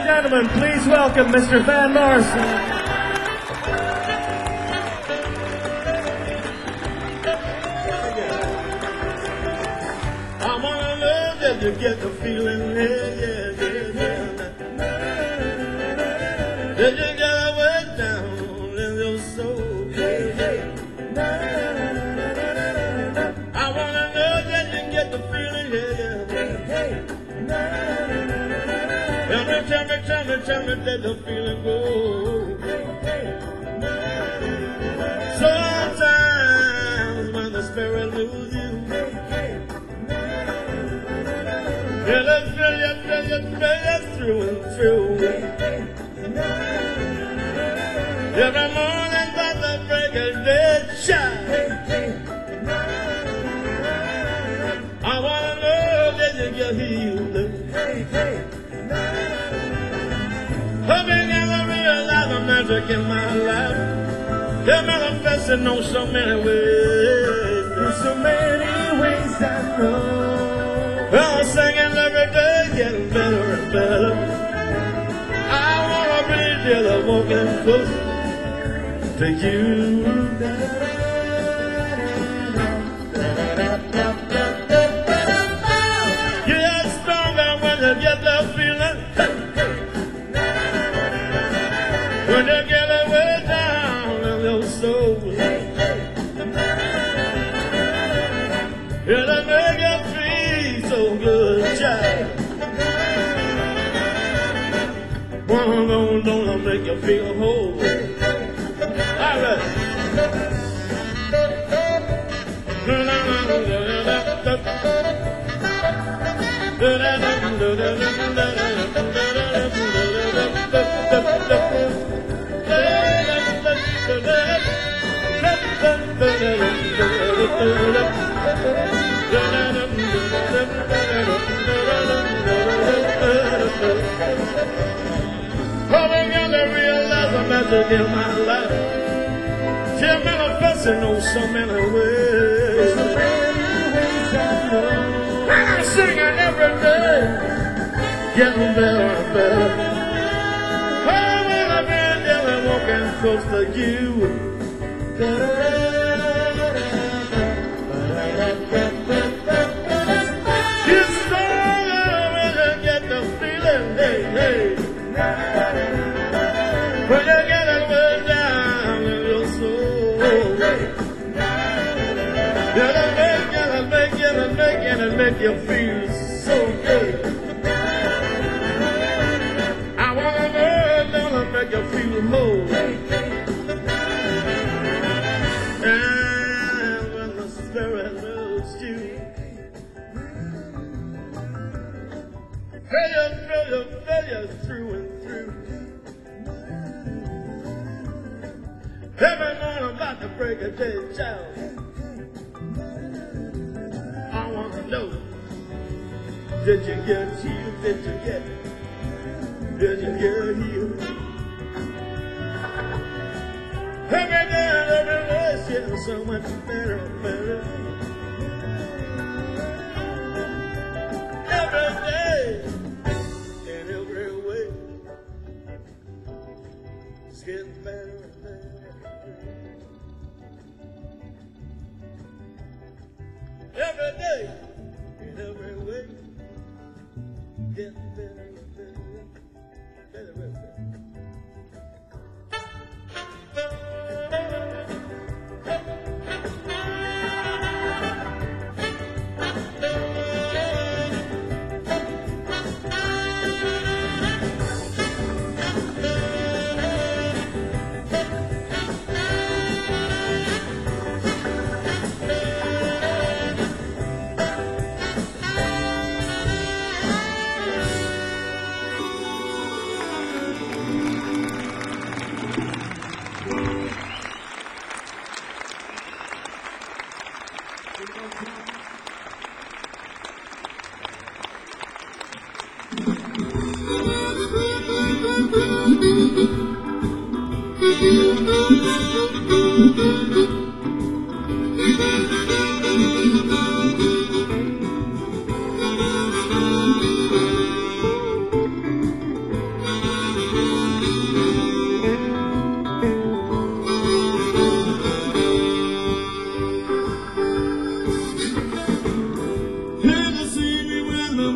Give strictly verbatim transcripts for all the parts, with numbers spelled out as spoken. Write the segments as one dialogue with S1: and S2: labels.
S1: gentlemen, please welcome Mister Van Morrison.
S2: You get the feeling, yeah, yeah, yeah, yeah. Did you get way down in your soul? Hey, hey. I wanna know that you get the feeling, yeah, yeah. Hey, hey. Tell me, tell me, tell me, tell me that the feeling goes. Sometimes when the spirit loses you, yeah, let's fill you, fill you, fill you through and through. Every morning by the break of day shine. I wanna know that you get healed. Hope you never realize the magic in my life. They're manifesting on so many ways.
S1: In so many ways I know.
S2: I'm singing every day, getting better and better. I wanna be till I'm walking close to you. You get stronger when you get that feeling. When you get it way down in your soul. It'll make you feel so good, child. One don't don't make you feel whole. All right. Probably gonna realize the magic in my life. She's manifesting on so many ways.
S1: So many ways I know.
S2: I'm singing every day, getting better and better. Oh, when I've been there walking close to you. You're stronger when you get the feeling, hey, hey. When you get it way down in your soul. It'll make, it'll make, it'll make, it'll make you feel so good. I wanna know, it'll make you feel more. And when the spirit moves you, fill you, fill you, fill you through and through. Every morning about to break a day, child. I wanna know, did you get healed? Did you get, did you get healed? Every day and every way, it's getting so much better and better. Every day, in every way, it's getting better and better. Every day, in every way, getting better and better, better and better.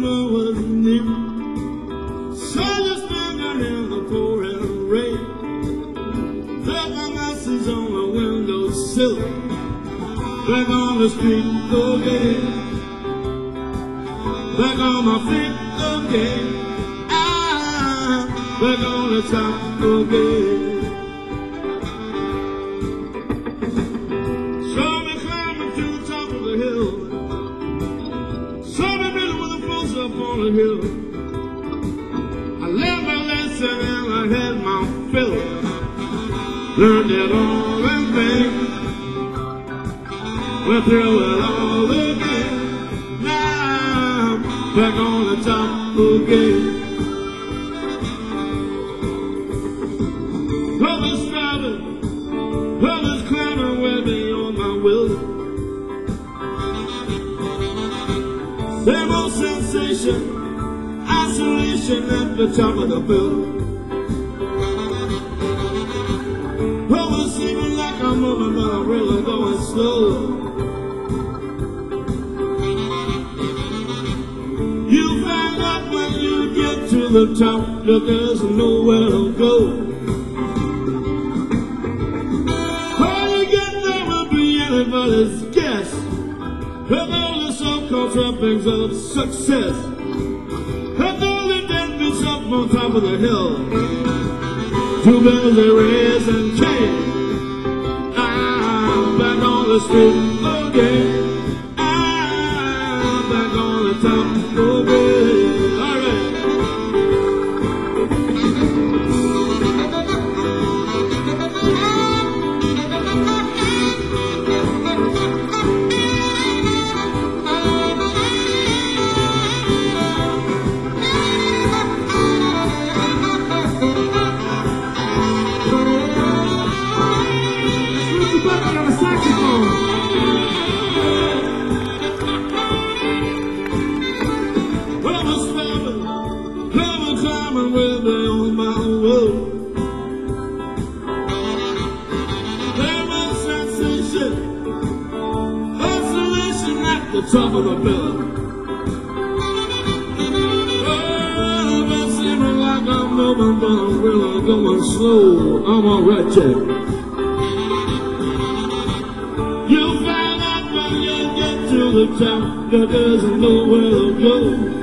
S2: summer was near. Sun was standing in the pouring rain. Left my glasses on the windowsill. Back on the street again. Back on my feet again. I'm back on the top again. Saw me climbing to the top of the hill. Saw me building with a close up on the hill. I learned my lesson and I had my fill. Learned it all in vain. Went through it all again. Now I'm back on the top again. Brothers driving, brothers climbing way beyond my will. Same old sensation, isolation at the top of the bill. Brothers seeming like I'm moving, but I'm really going slow. You find out when you get to the top that there's nowhere to go. How you get there will be anybody's guess. With all the so-called trappings of success. With all the deadbeats up on top of the hill. Two bells they raise and change. I'm back on the street again. I'm back on the top again. All right. Top of the bill. Oh, that seeming like I'm moving, but I'm really going slow. I'm alright, Jack. You find out when you get to the top that there's nowhere to go.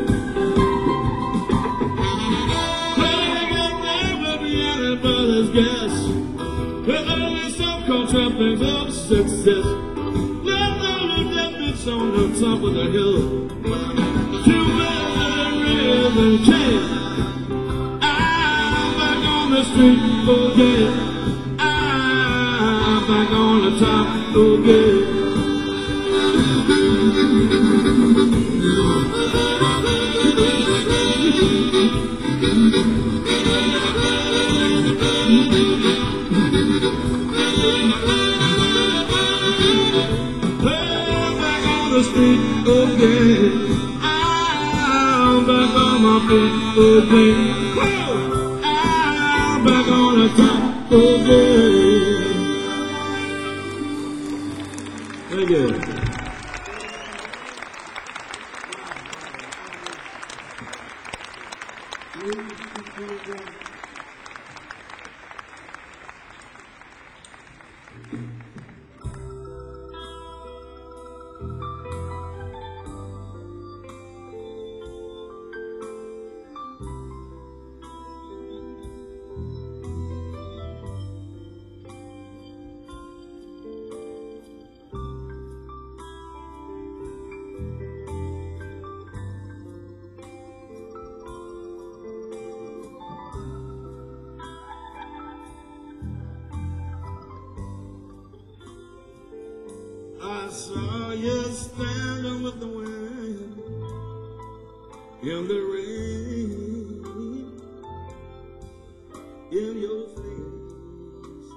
S2: When you get there, will be anybody's guess. With all these so-called trappings of success. On the top of the hill, two bells and chains. I'm back on the street again. I'm back on the top again. Street again. I'm back on my feet again. I'm back on the top again. Thank you. I saw you standing with the wind in the rain in your face,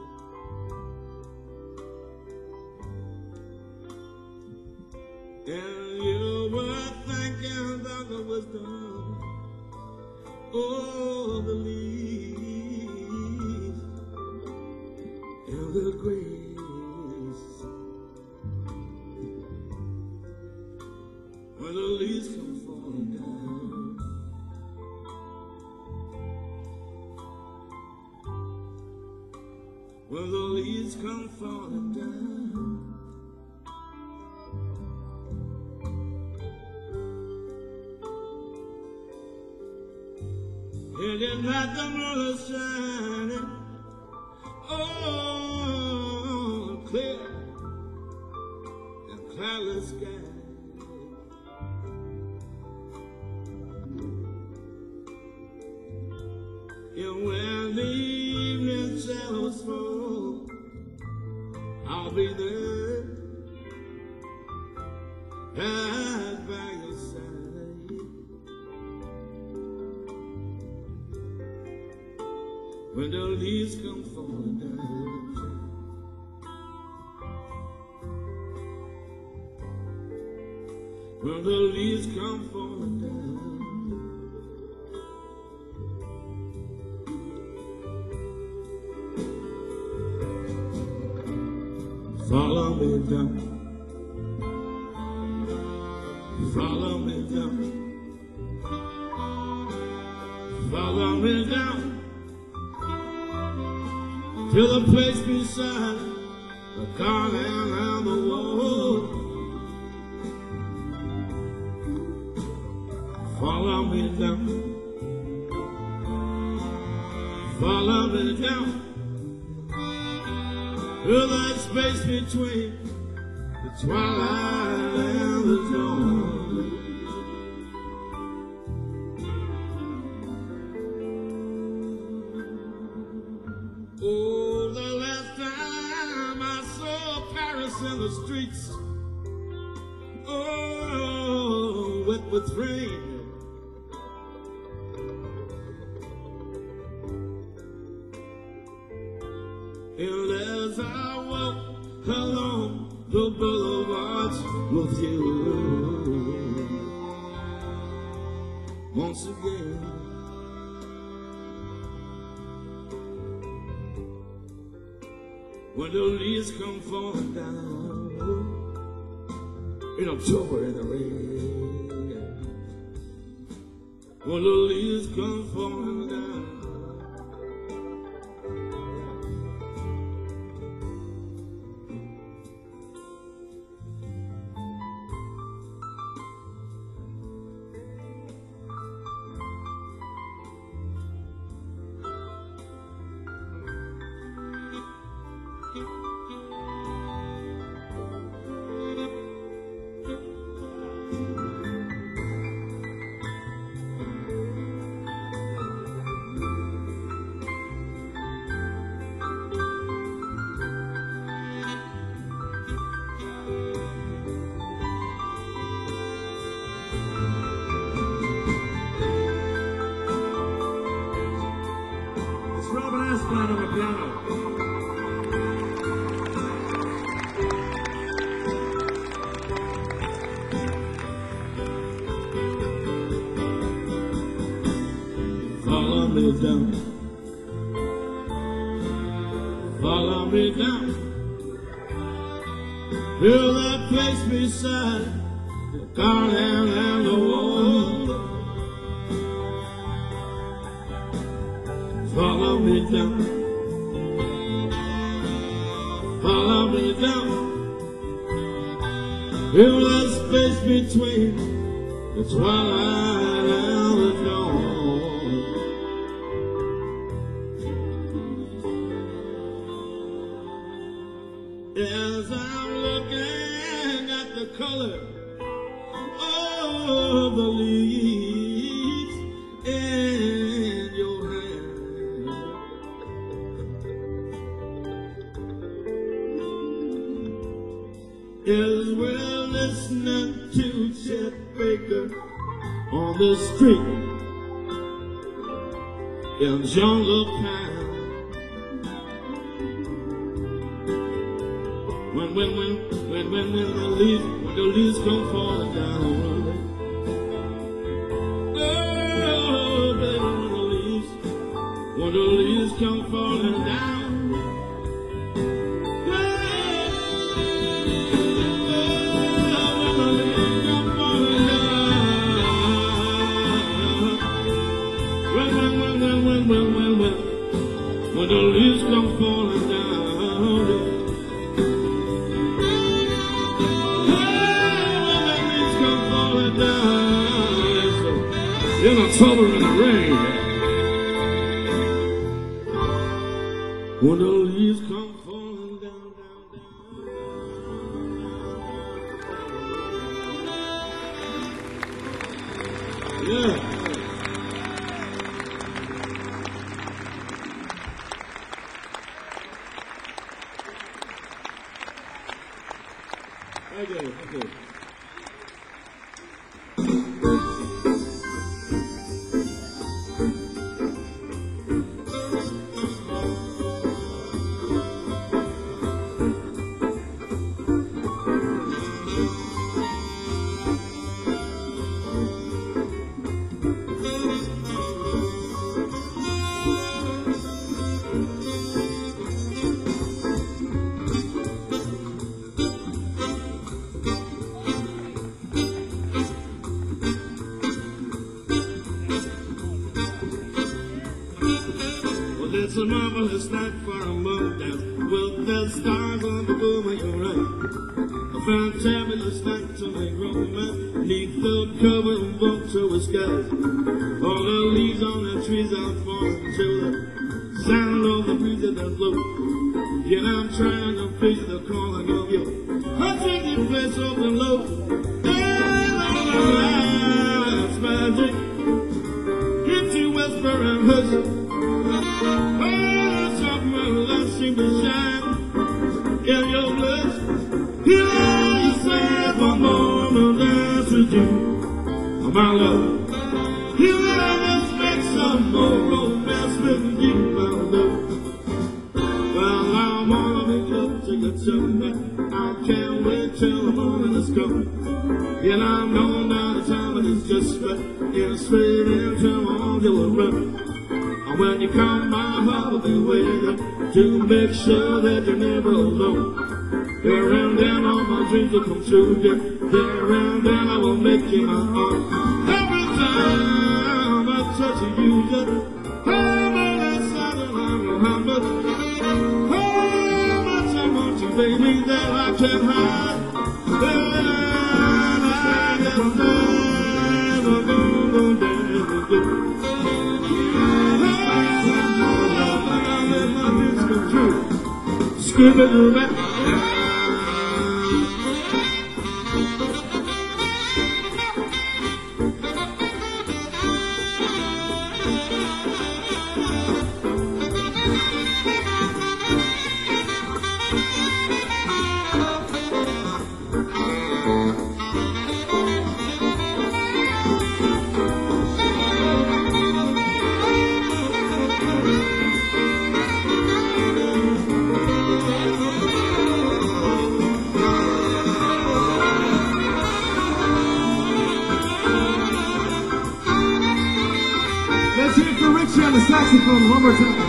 S2: and you were thinking about the wisdom of the leaves and the grace. When the leaves come falling down, when the leaves come falling down. And at night the moon is shining, oh, clear and cloudless sky. And when the evening shadows fall, I'll be there, right by your side. When the leaves come falling down, when the leaves come falling down, follow me down, follow me down, follow me down, to the place beside the garden and the wall. Follow me down, follow me down, to that space between the twilight and the dawn. Oh, the last time I saw Paris in the streets, oh, wet with rain. And as I walk along the boulevards with you, once again, when the leaves come falling down in October in the rain, when the leaves come falling down,
S1: Robin Asplund on the piano.
S2: follow me down, follow me down, to that place beside the garden and the wall. Follow me down, follow me down, to that space between the twilight and the dawn. As I'm looking at the color of the leaves in your hand, as we're listening to Chet Baker on the street in Jungle Town. When, when, when, when, when, when the leaves, when the leaves come falling down. Oh, baby, when the leaves, when the leaves come falling down. Oh, when the leaves come falling down. When, when, when, when, when, when, when, when, when the leaves come falling down. in October in the rain. When the leaves come falling down, down, down. Yeah. Okay, okay. It's a marvelous night for a moon dance with the stars on the moon when you're right. A fantabulous night to make romance neath the cover of vulture skies. All the leaves on the trees are falling to the sound of the breeze that blow. Yet I'm trying to face the calling of your heart-taking place open low. And all the lights magic, if you whisper and hush. Seem to shine in your bliss. Here I said one more to dance with you, my love. Here I must make some more romance with you, my love. Well, I wanna make love to you tonight. I can't wait till the morning is come. And I know now the time is just right. And straight into my arms you will run. When you come, my heart will be waiting to make sure that you're never alone. There and then all my dreams will come true, dear. There and then I will make you my own. Every time I touch you, just I'm on that side and I know how much, how much I want you, baby, that I can't hide. That I am never gonna dance with you. Screaming around.
S3: Let's hear it for Richie on the saxophone one more time.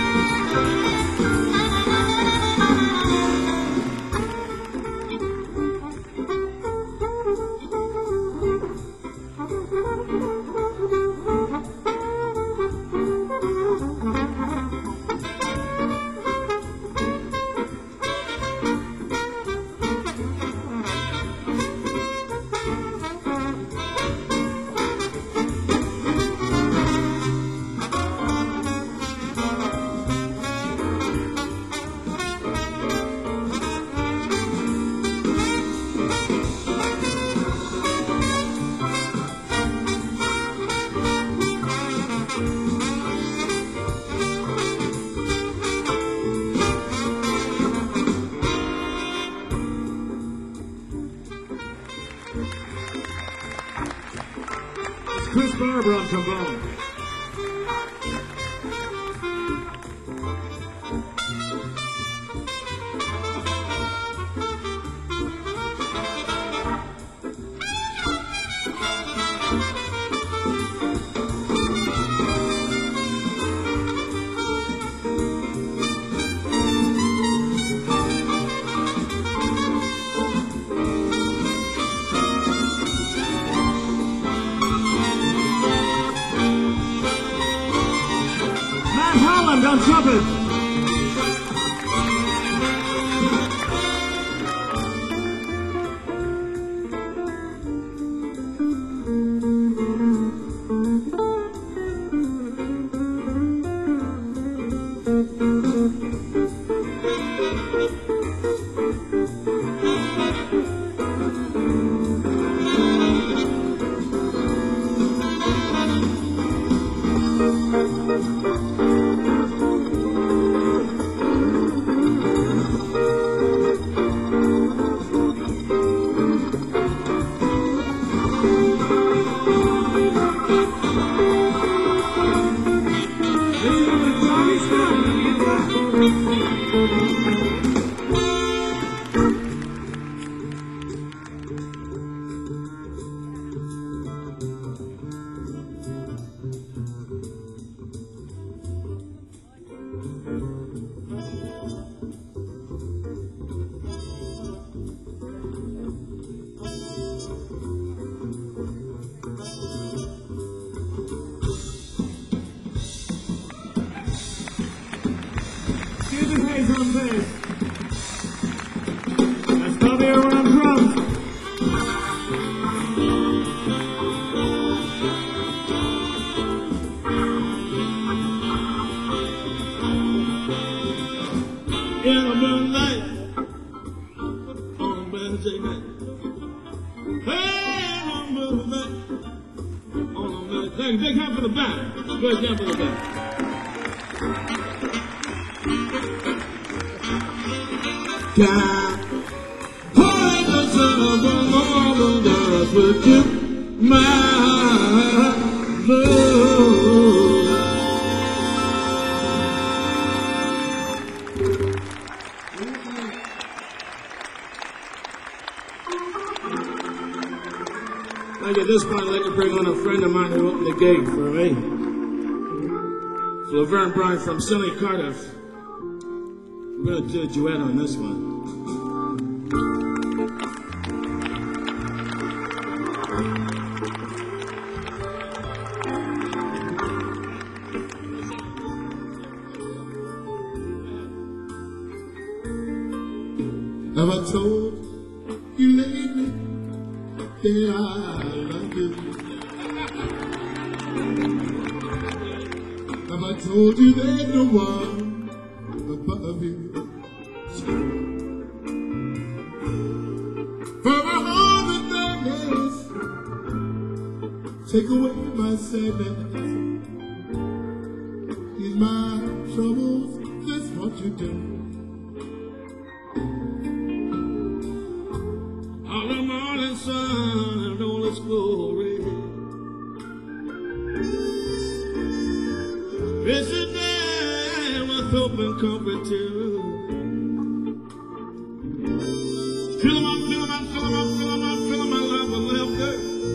S3: Chris Barber on trombone. Holland on trumpet. Stephen Hayes on bass. That's Javier on drums.
S2: In a moonlight, on a Wednesday night. Hey, on a moonlight, on a Wednesday. Thank you. Big hand for the band. Big hand for the band. God, point the sun of the morning does with you, my love. Like at this point, I'd like to bring on a friend of mine who opened the gate for me. It's Laverne Bryan from Silly Cardiff. We're going to do a duet on this one. Have I told you lately that I love you? Have I told you there's no one above you? For my heart and darkness, take away my sadness. Ease my troubles, that's what you do. All the morning sun and all its glory. It's a day with hope and comfort too. Fill 'em up, fill 'em up, fill 'em up, fill 'em up, fill 'em up life with laughter.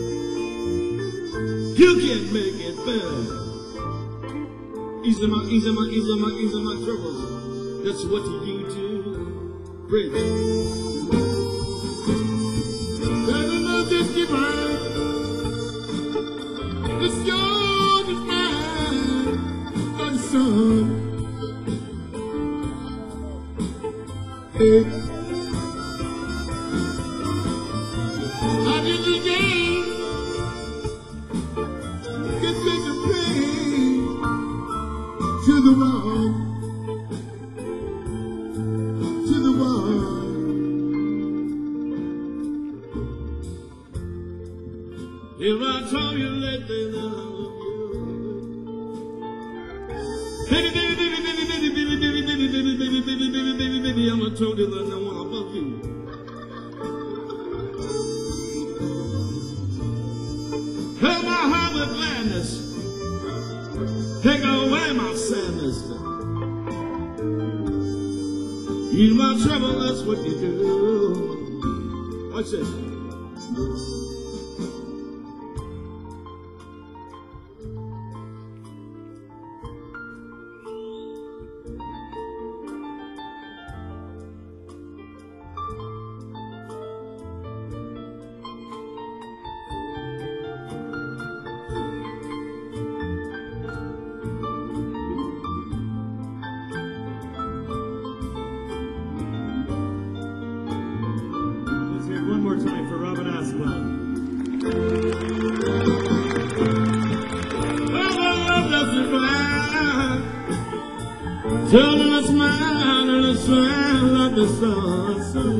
S2: You can make it better. Ease my, ease my, ease my, ease my troubles. That's what you do. Great. It's yours, it's mine, my son. Hey. I did the game, get such a pain to the wall, to the wall. If I told you lately that I love you, baby, baby, baby, baby, baby, baby, baby, baby, baby, baby, baby, baby, baby, baby, I'm gonna told you that no one above you. Fill my heart with gladness, take away my sadness. Ease my trouble, that's what you do. Watch this.
S3: One more time for Robin Aswell.
S2: Well, my love doesn't fly. Tell me a smile and a smile like the sun.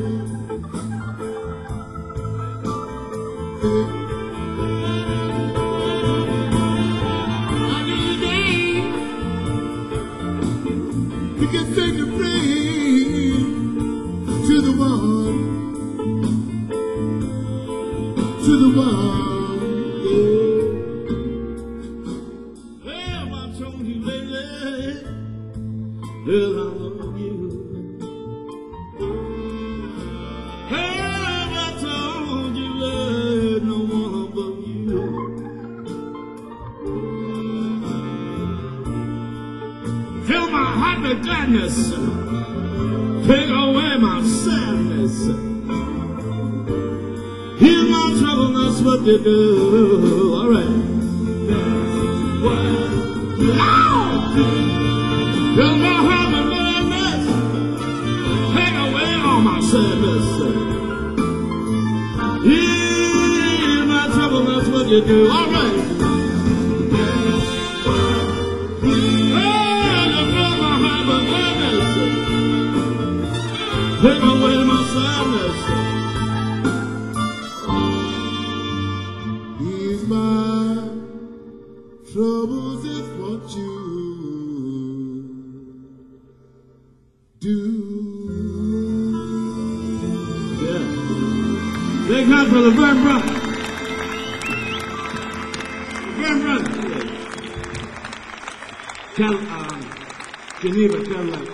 S2: I need a day. You can take a break to the one. To the one, yeah. Well, I told you lately that I love you. happy gladness. Take away my sadness. Heal my trouble, that's what they do. All right. Lord, there's no happy gladness. Take away all my sadness. Heal my trouble, that's what you do. All right. Take away my sadness.
S4: Ease my troubles is what you do.
S2: Yeah. Big hand for the Vern brother. Vern brother. Tell, um, Geneva, tell like.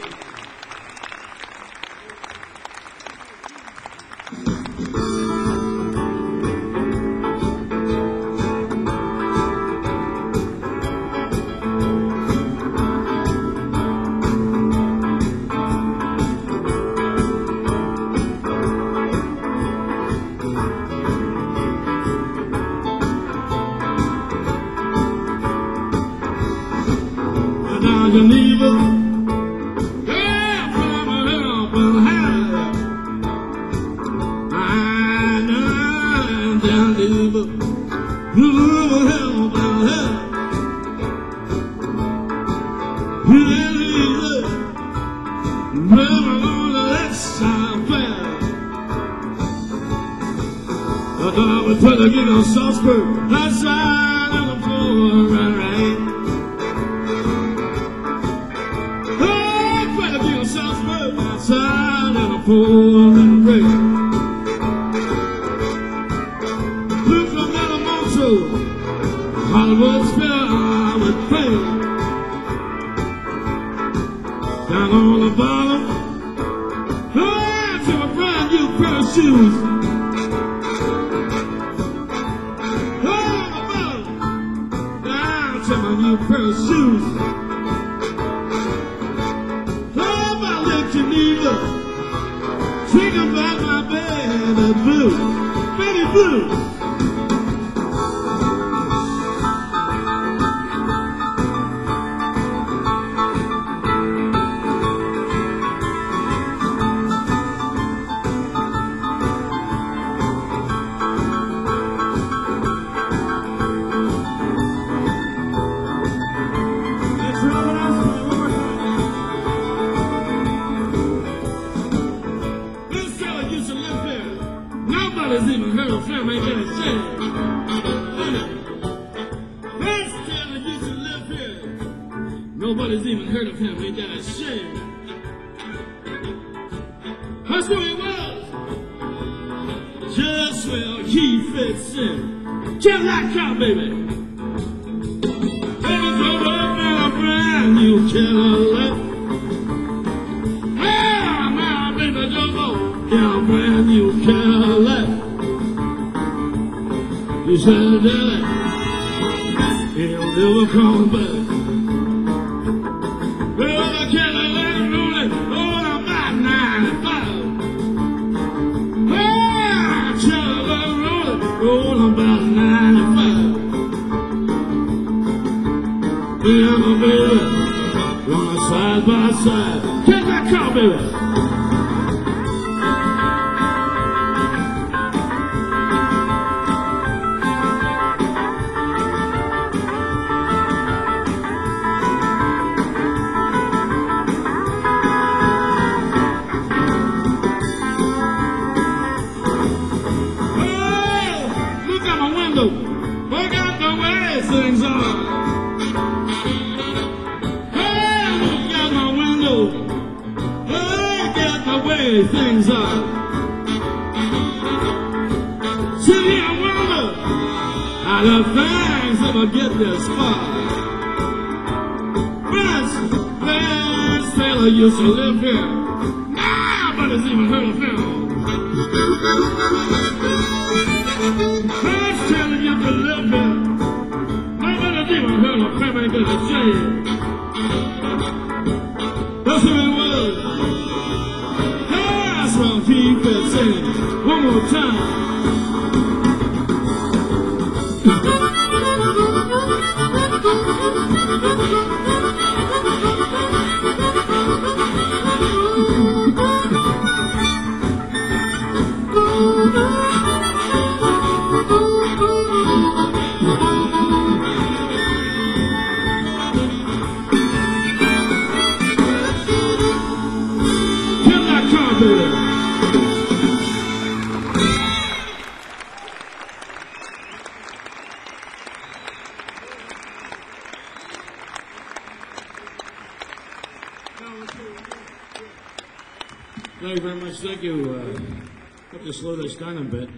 S2: Geneva, yeah, from help and help. I know Geneva, you will help and help. Yeah, never gonna let side fail. I thought I would try to get a Salzburg outside of the floor, right, right. Outside of the pouring rain. Look from Malamoto, Hollywood's filled with pain. Down on the bottom, oh, to a brand new pair of shoes. Oh, on the bottom, down to my new pair of shoes. Geneva, think about my baby blue, baby blue. Nobody's even heard of him, ain't that a shame? This fella used to live here. Nobody's even heard of him, ain't that a shame? That's who he was. Just where he fits in. Just like cow, baby. Baby, go up in a brand new Cadillac. Well, my baby, don't go in a brand new Cadillac. You said that he'll never come back. Well, the Cadillac rolling on about ninety-five. Well, the Cadillac rolling on about ninety-five. Me and my baby running side by side. Take that car, baby. Look out the way things are. Hey, look out my window. Look at the way things are. See, I wonder how the things ever get this far. This, this fella used to live here. Nobody's even heard of him. First telling you to live here. Nobody's even heard of him, ain't gonna say it. sing one more time. Kill that carpenter. Thank you very much. Thank you. Uh, have to slow this down a bit.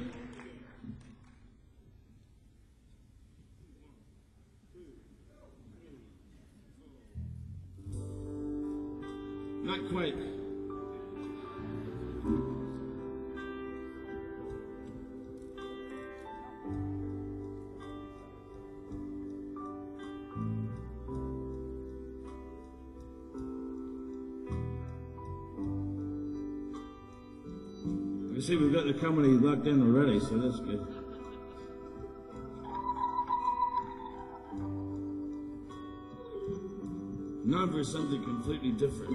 S2: Not quite. I see we've got the company locked in already, so that's good. Now for something completely different.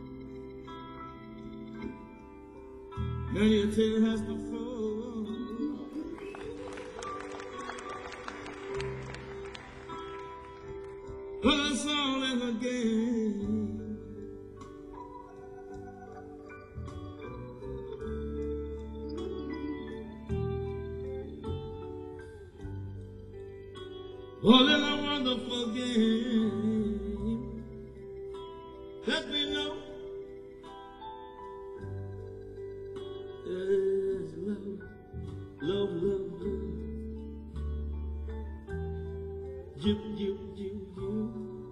S2: Now your tear has to fall. But it's all in the game. All in a wonderful game. Let me know. There's love, love, love, love. You, you, you, you.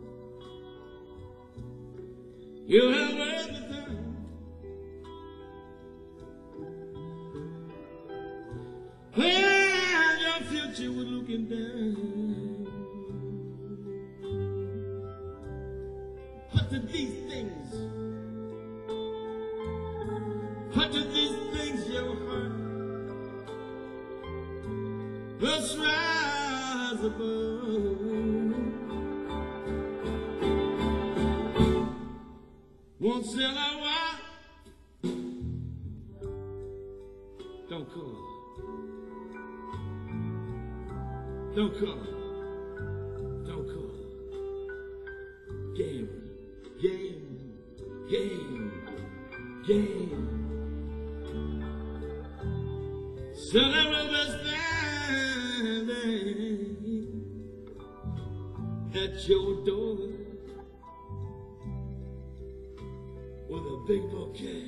S2: You have everything. And your future was looking down. What did these things? What did these things your heart? Let's rise above. Won't sell our wife. Don't call. Don't call. Don't call. Game. Game, game, game. Celebrate standing at your door with a big bouquet.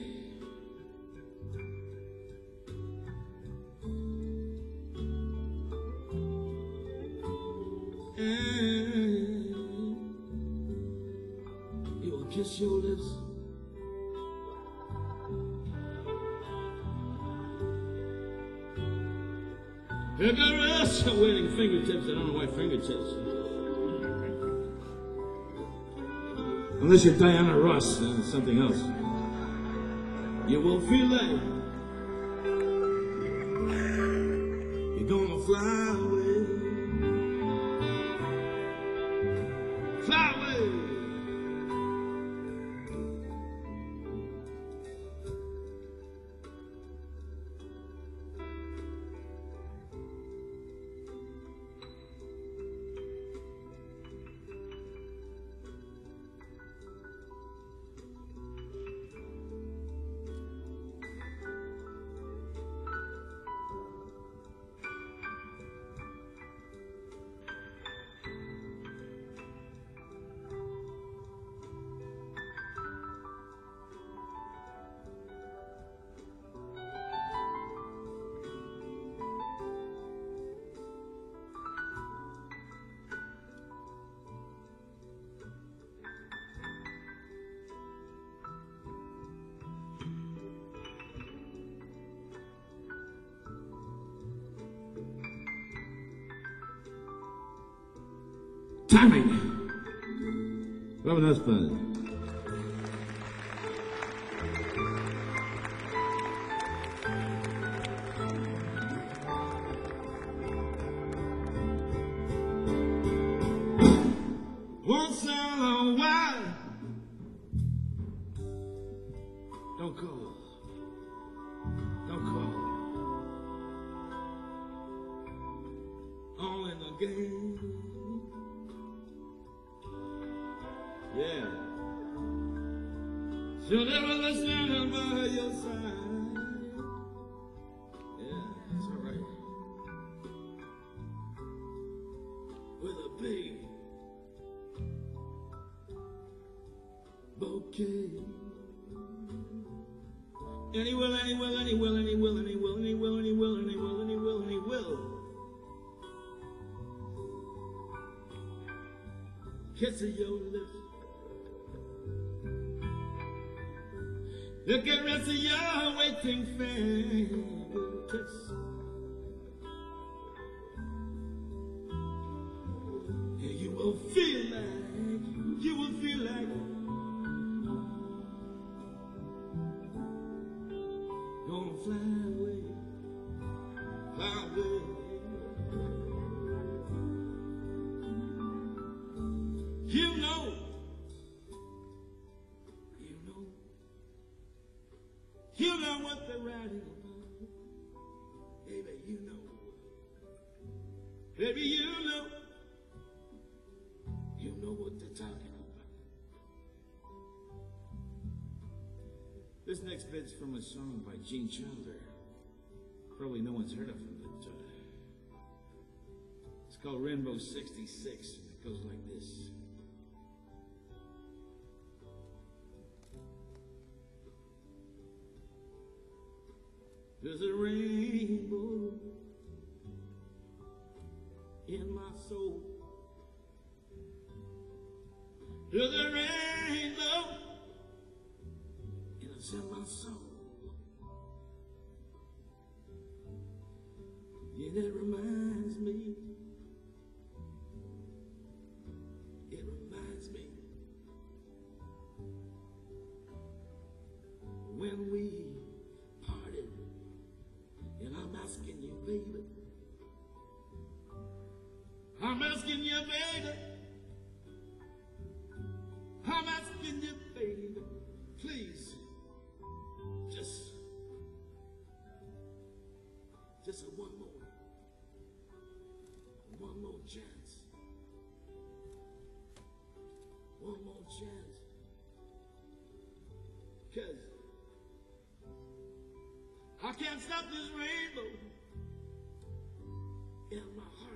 S2: And you'll kiss your lips. You got rest waiting fingertips. I don't know why fingertips. Unless you're Diana Ross, then it's something else. You will feel like you're gonna fly away. Fly away. Timing. Robin Husband. Yeah. She'll never let stand by your side. Yeah, that's all right. With a big bouquet. And he will, and he will, and he will, and he will, and he will, and he will, and he will, and he will, and he will, and he will. Kiss of your lips. The caress of your waiting fingertips. And you will feel like, you will feel like gonna fly away, fly away. You know, you know, you know what they're writing about. Baby, you know. Baby, you know. You know what they're talking about. This next bit's from a song by Gene Chandler. Probably no one's heard of him, but uh, it's called Rainbow sixty-six, and it goes like this. There's a rainbow in my soul. There's a rainbow and it's in my soul. And it reminds me, it reminds me when we parted. And I'm asking you, baby, I'm asking you, baby, I'm asking you, baby, please, just, just a one more, one more chance, one more chance, cause I can't stop this rainbow in my heart.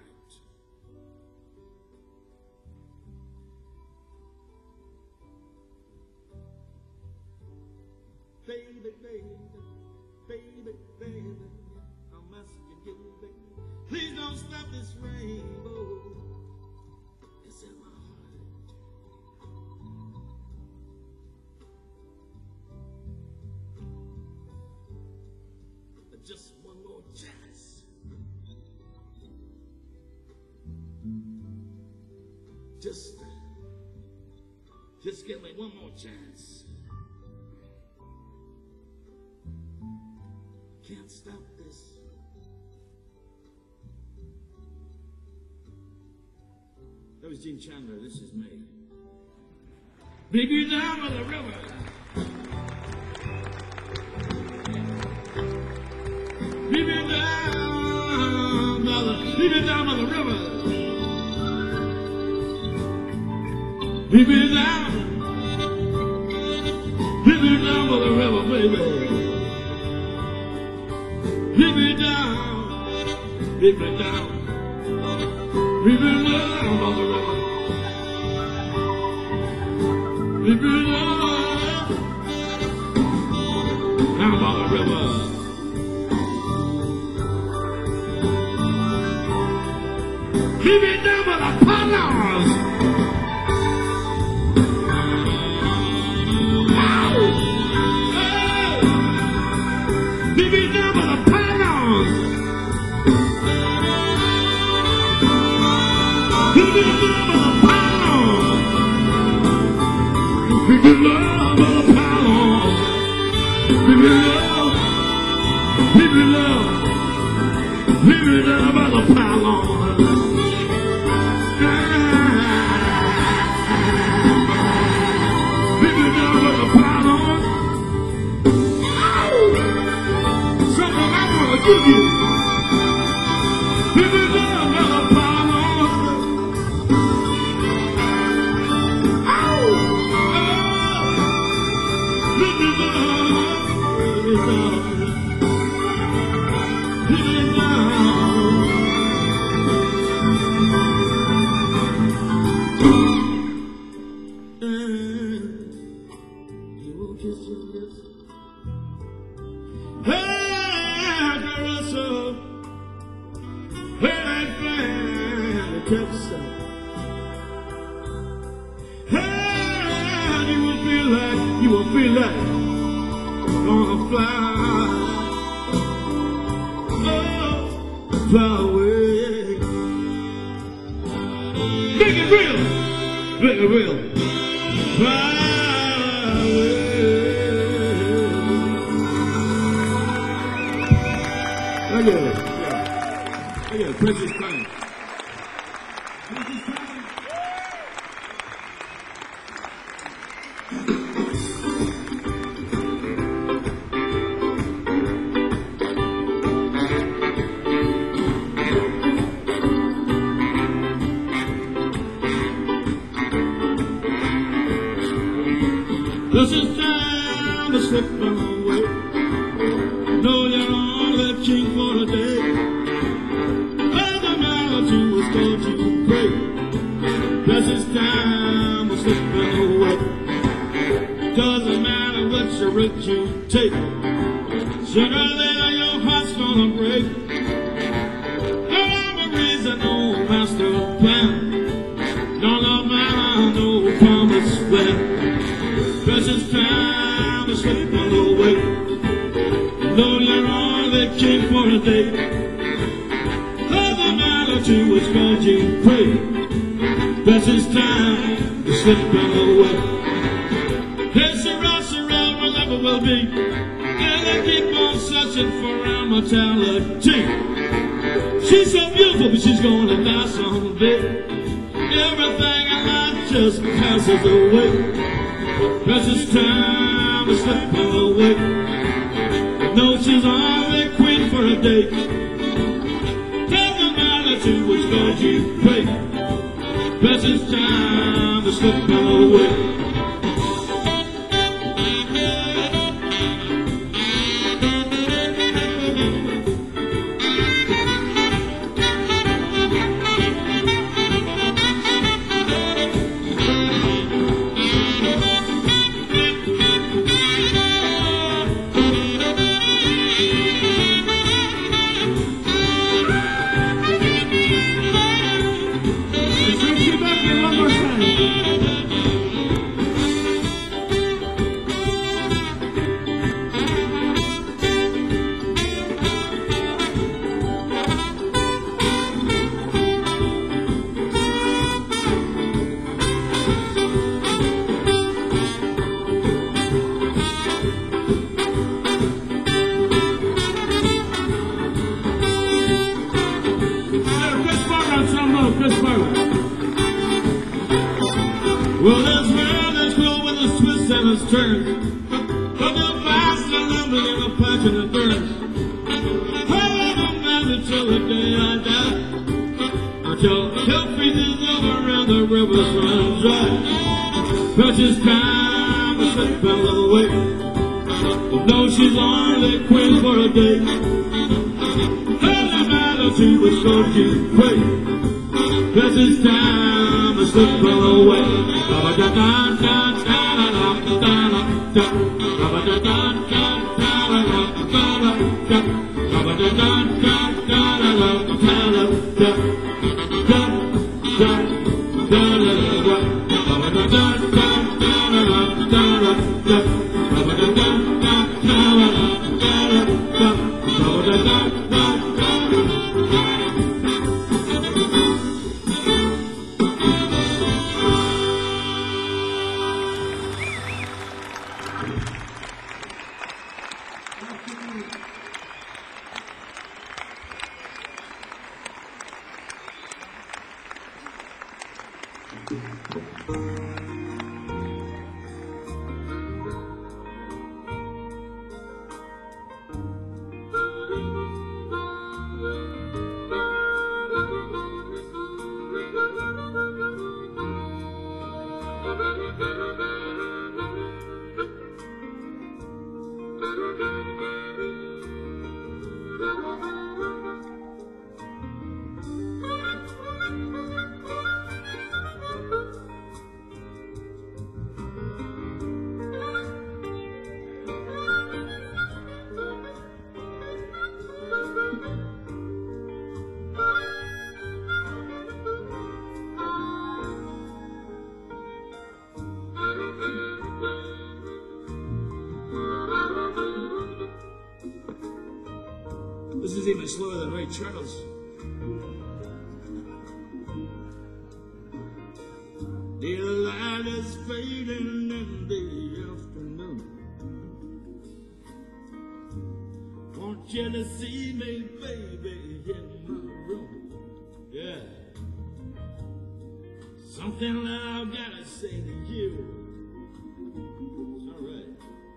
S2: Baby, baby, baby, baby, I'm asking you, baby, please don't stop this rainbow. It's in my heart. But just one more chance. Just, just give me one more chance. Can't stop this. That was Gene Chandler. This is me. Baby, down by the river. Baby, down by the, baby, down by the river. Baby, down. Baby, down by the river, baby. Leave me down, leave me down, leave me down by the river. Leave me down, down by the river. Leave me down by the pylons. Leave me down by the pylons. Leave me down by the pylons. Leave me down by the pylons. Leave me down. Leave me down. Leave me down by the pylons. Leave me down by the pylons. Something I'm gonna give you. Leave me down by the pylons. Ow! lays down. He lays down. And he will kiss your lips. Hey, Carissa, hey, that friend, the Texas. Hey, you will feel like, you will feel like gonna fly, oh, fly away. Make it real, make it real, fly away. I get it, yeah. I get it, Princess Time. Princess Time. This is time to slip away. Know you're on the king for the day. And the melody was going to pray. This is time to slip away. Doesn't matter which route you take. Sooner or later your heart's gonna break. No memories and no master plan. No love man, no promised land. Precious time to slip away. Though you're on the king for a day, doesn't matter to which God you pray. Precious time to slip away. There's a rush around where never will be, and I keep on searching for immortality. She's so beautiful, but she's gonna die someday. Everything in life just passes away. Precious time to slip away. No, she's only queen for a day. Doesn't matter to which God you pray. Precious time to slip away. Well, this world is cruel with a twist and a turn, but the fast and lovely in a passion that burns. I will manage till the day I die, until hell freezes over and the rivers run dry. Precious time to slip away. Though she's only queen for a day, doesn't matter to which God you pray. Precious time to slip away.
S5: Thank you.
S2: see me slower than Ray Charles. The light is fading in the afternoon. Want you to see me, baby, in my room. Yeah. Something that I've gotta say to you. It's alright.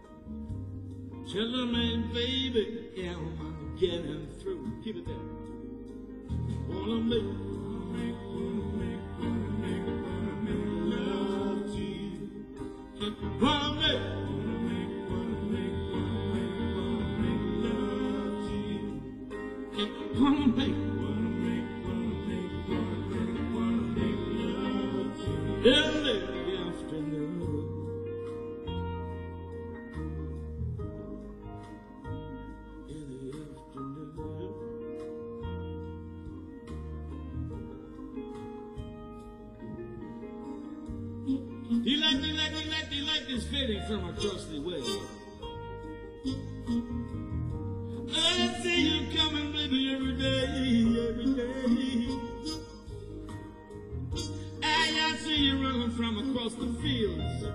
S2: Tell me, baby, am I getting through? Keep it there. Wanna make, wanna make, wanna make, wanna make, wanna make love to you. Wanna make, wanna make, wanna make, wanna make, wanna make love to you. Wanna make, wanna make, wanna make, wanna make, wanna make love to you. In the afternoon. Do you like, do you like, do you like, do you like this fading from across the way? I see you coming, baby, every day, every day. And I see you running from across the fields.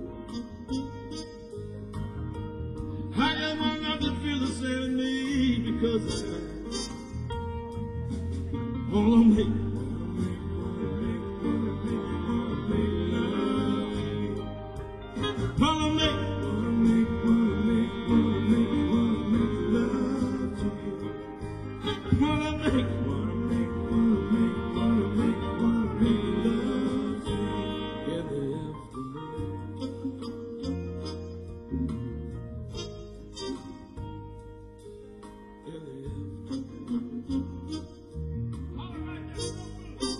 S2: I just want not to feel the same as me because I wanna make. Wanna make, wanna make, wanna make, wanna make, wanna make love to you. Wanna make, wanna make, wanna make, wanna make, wanna make love to you. In the afternoon. In the afternoon. All right, let's go.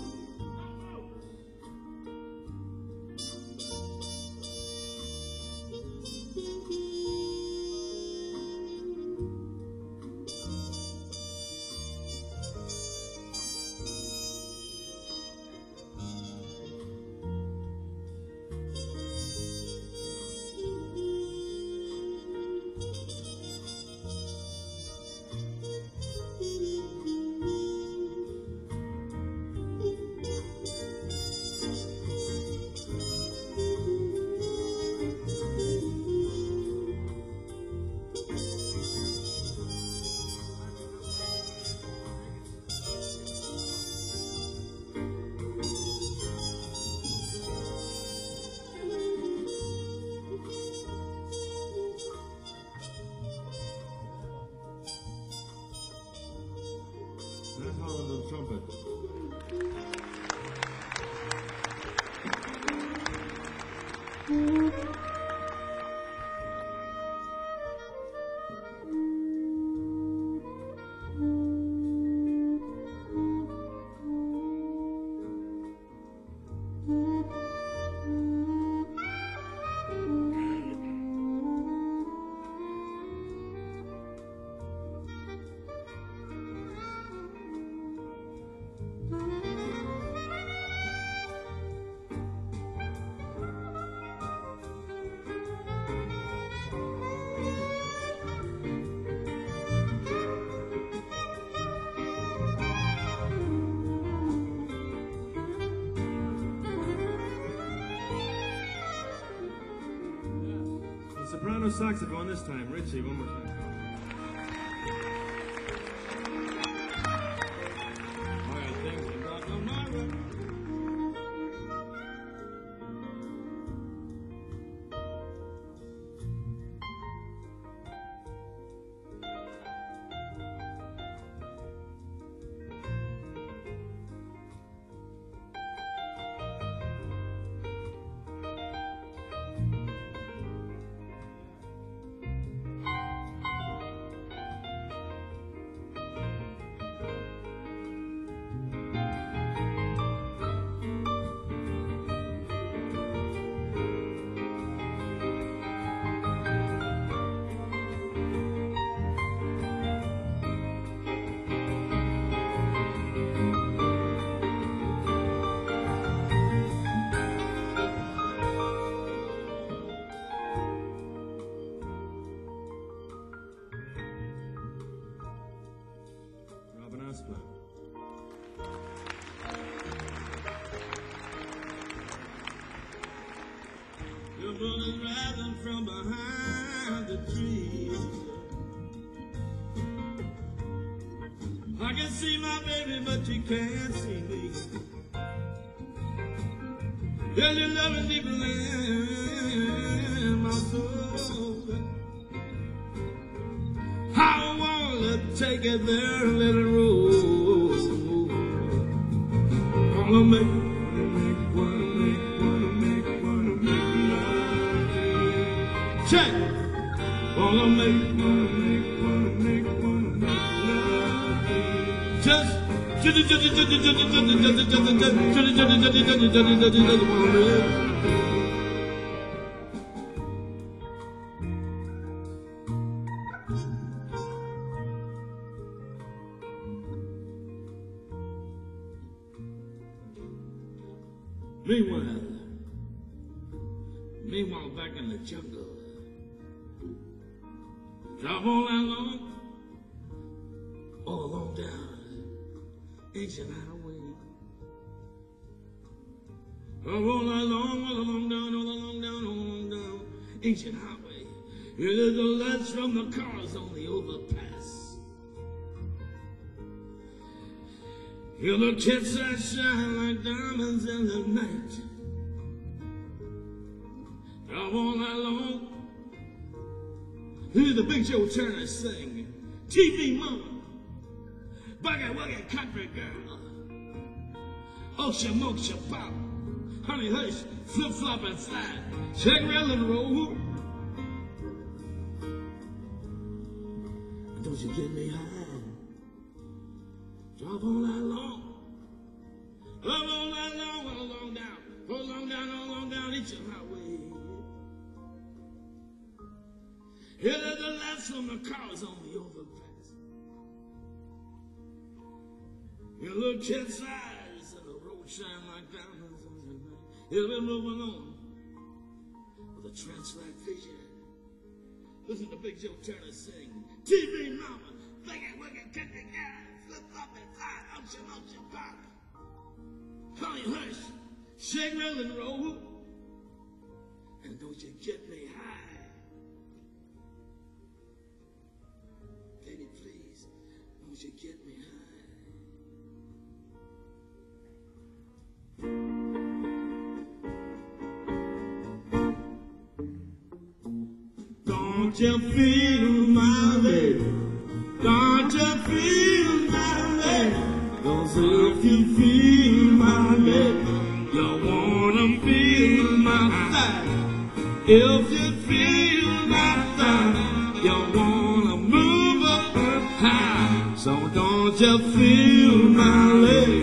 S2: Matt Holland on trumpet. Soprano saxophone this time. Richie, one more time. All right, thanks. You got no matter. moon is rising from behind the trees. I can see my baby, but she can't see me. Girl, your love is deep in my soul. I wanna take it there and let it roll. Wanna make, wanna make, wanna make, wanna make, wanna make love. Check. Wanna make, wanna make, wanna make, wanna make love. Just, just, just, just, just, just, just, just, just, just, just, wanna make. Meanwhile, meanwhile, back in the jungle, drive all that long, all along down ancient highway. Drive all that long, all along down, all along down, all along down ancient highway. Hear the lights from the cars on the overpass. Hear the kids that shine like diamonds in the night. Drive all night long. Hear the Big Joe Turner sing. T V mama, buggy wuggy country girl. Ocean mocha pop, honey hush, flip flop and slide. Shake, rattle and roll. Don't you get me high? Drive all night long, drive all night long, all along down, all along down, all along down each highway. Hear the lights from the cars on the overpass. You look kids' eyes and the road shine like diamonds on the night. Hear them moving on with a trance-like vision. Listen to Big Joe Turner sing. T V mama, thinking wicked country guy. Flip up and fly, ocean, ocean pop. Honey hush, shake, roll and roll. And don't you get me high. Baby, please, don't you get me high. Don't you feel my baby? Don't you feel my love? 'Cause if you feel my love, you wanna feel my thigh. If you feel my thigh, you wanna move up high. So don't you feel my love?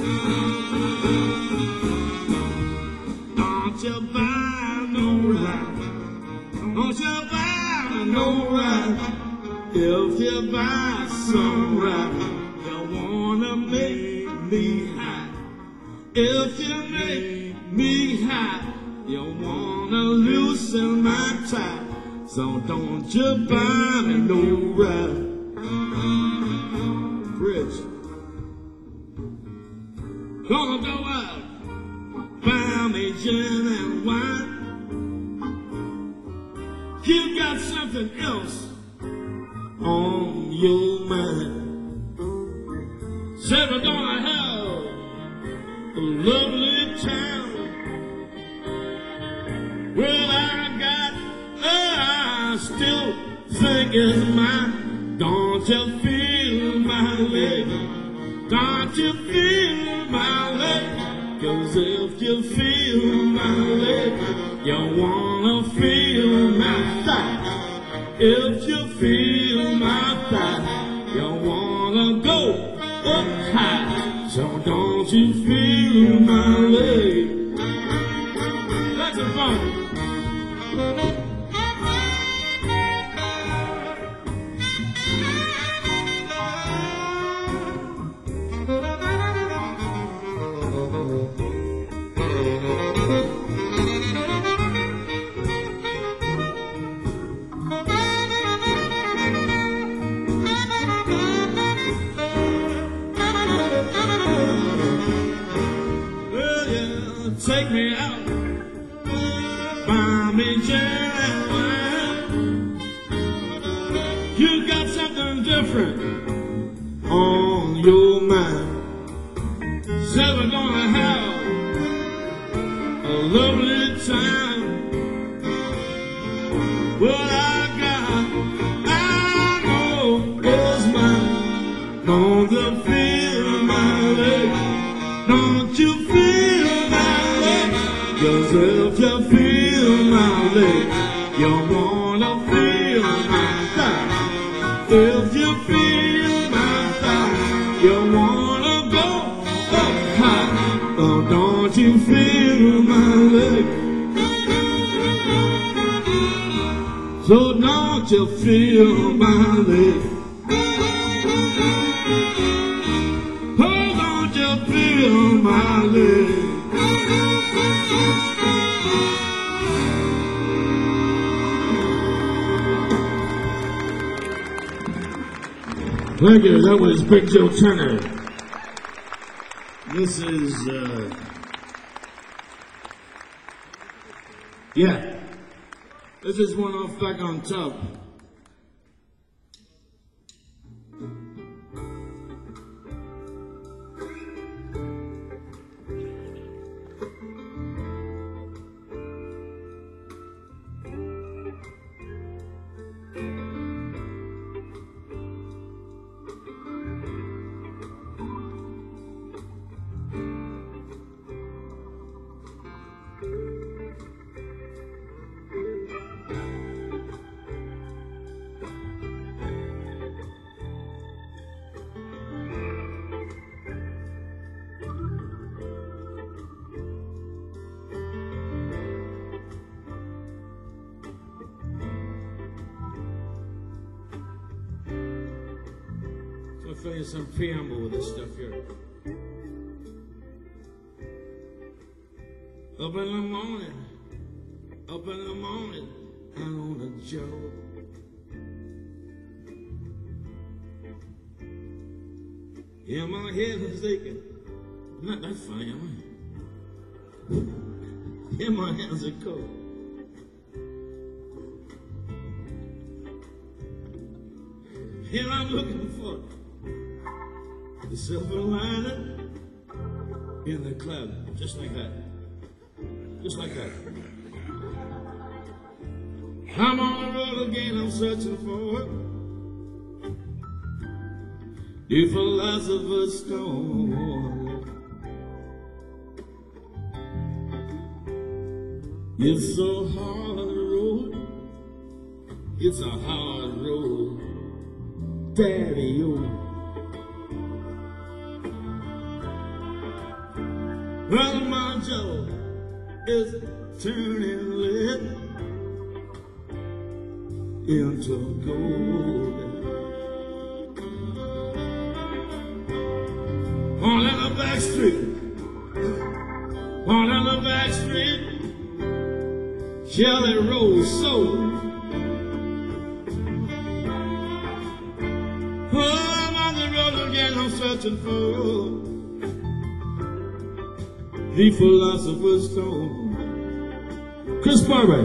S2: Don't you buy no ride? Don't you buy no ride? If you buy some ride, you wanna make me high. If you make me high, you wanna loosen my tie. So don't you buy me no ride. Rich, gonna go out, buy me gin and wine. You got something else on your mind. Said we're gonna have a lovely time. Well, I got, uh, I still think it's mine. Don't you feel my leg? Don't you feel my leg? 'Cause if you feel my leg, you wanna feel my thigh. If you feel my thigh, you wanna go up high. So don't you feel my leg? That's a fun. Take me out, buy me angel and wine. You got something different on your mind. Said we're gonna have a lovely time. What I got, I know is mine. Don't you feel my leg? Don't you feel my leg? 'Cause if you feel my leg, you wanna feel my thigh. If you feel my thigh, you wanna go up high. Oh, don't you feel my leg? So don't you feel my leg? Oh, don't you feel my leg? Thank you. That was Big Joe Turner. This is, uh, yeah. This is one off Back on Top. I'll tell you some preamble with this stuff here. Up in the morning, up in the morning, I'm on a job. Yeah, my head is aching. I'm not that funny, am I? Yeah, my hands are cold. Here I'm looking for the silver lining in the cloud, just like that, just like that. I'm on the road again, I'm searching for the philosopher's stone. It's so hard on the road, it's a hard road, Daddy-o. Well, my job is turning lead into gold. On in the back street, on in the back street, Jelly Roll sold. Oh, I'm on the road again, I'm searching for the philosopher's stone. Chris Barber.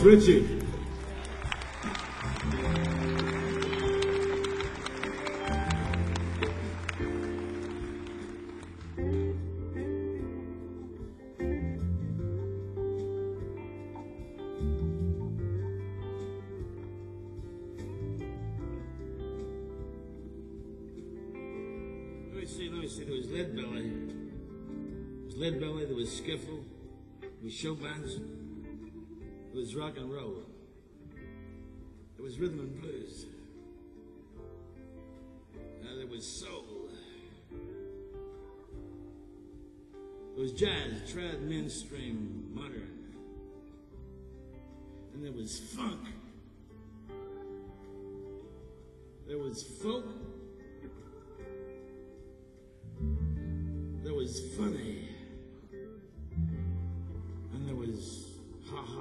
S2: Richie. Let me see, let me see. There was Lead Belly. There was Lead Belly, there was Skiffle, there was Showbands, there was rock and roll, there was rhythm and blues, now there was soul, there was jazz, trad, mainstream, modern, and there was funk, there was folk, there was funny, and there was ha-ha.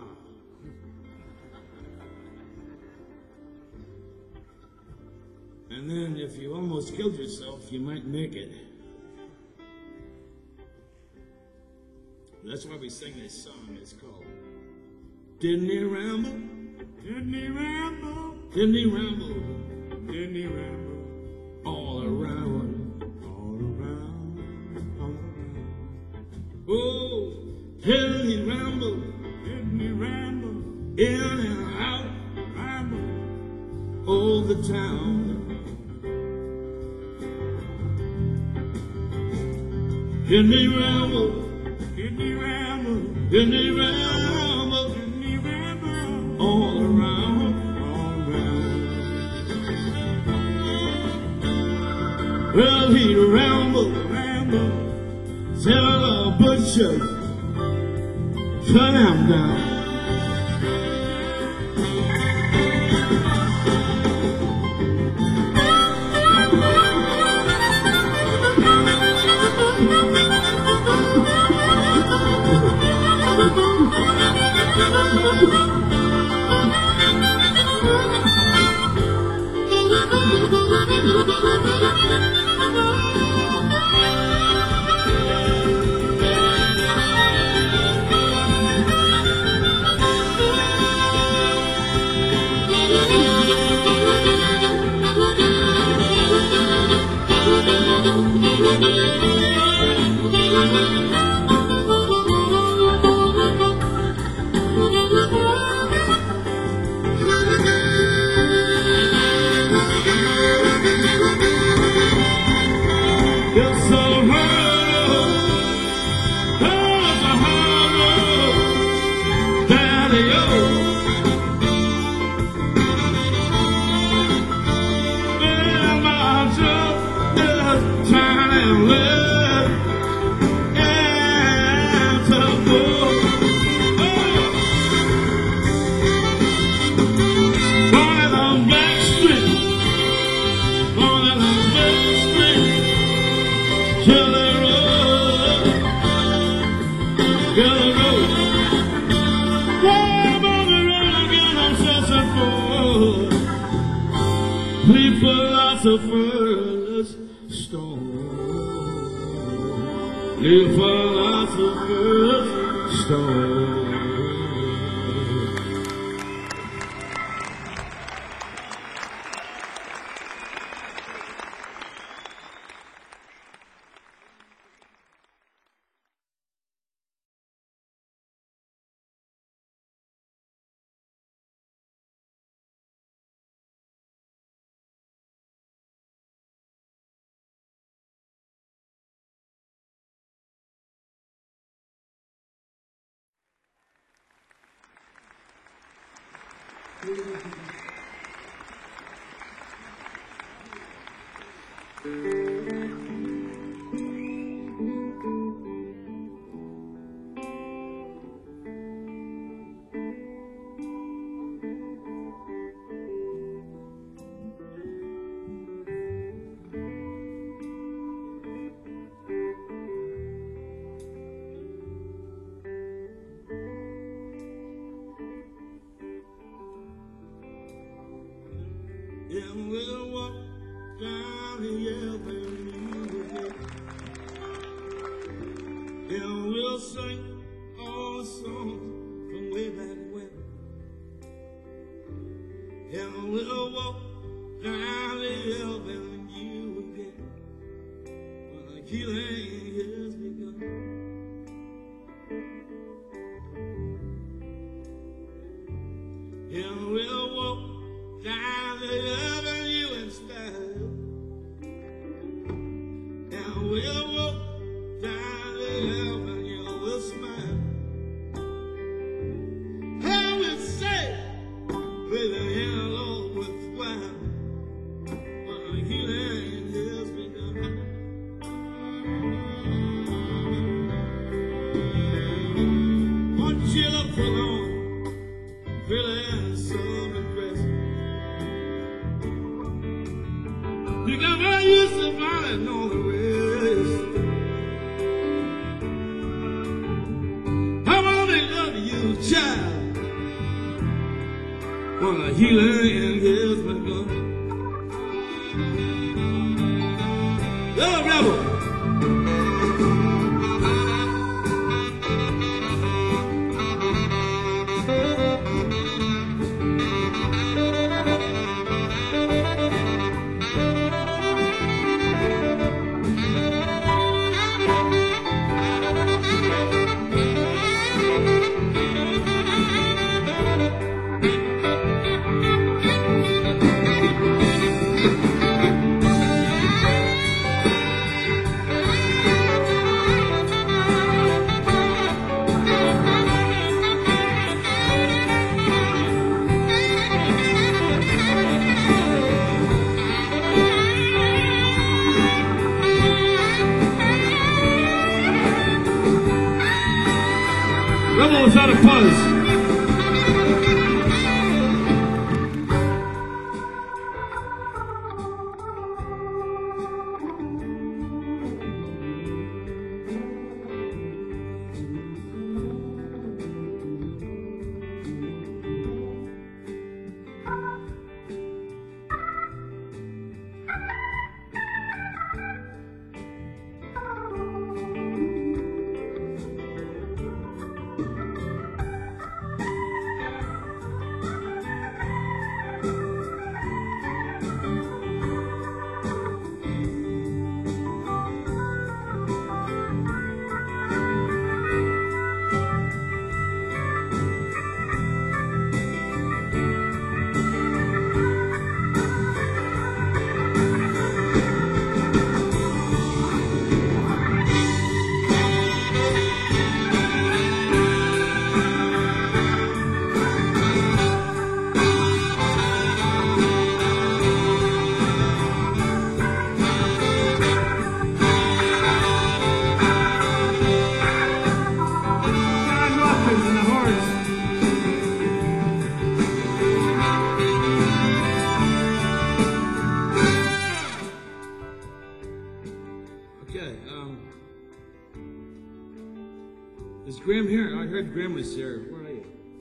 S2: And then if you almost killed yourself, you might make it. That's why we sing this song. It's called Didn't He Ramble? Didn't he ramble? Didn't he ramble? Didn't he ramble? All around, all around, all around. Oh, didn't he ramble? Didn't he ramble? In and out, ramble, all the town. Didn't he ramble? Didn't he ramble? Didn't he ramble? Didn't he ramble? All around, all around. Well, he rambled, rambled, till the butcher cut him down. Philosopher's stone. The philosopher's stone. And we'll walk down the avenue, and we'll sing all the songs from way back when. and we'll walk down the avenue again. When the healing has begun. And we'll walk down the avenue in style. And we'll walk down the avenue with a smile. And we'll say, with a hello with wine, when the healing has begun. One chill up for long, feeling so impressive. You got my used to find all the rest. I wanna love you, child, when the healing has begun. Oh, rebel. Rebel without a pause. Okay, um, is Grim here? I heard Grim was here. Where are you?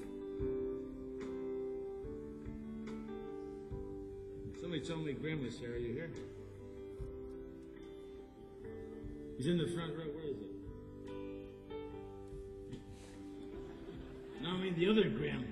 S2: Somebody told me Grim was here. Are you here? He's in the front row. Where is it? No, I mean the other Grim.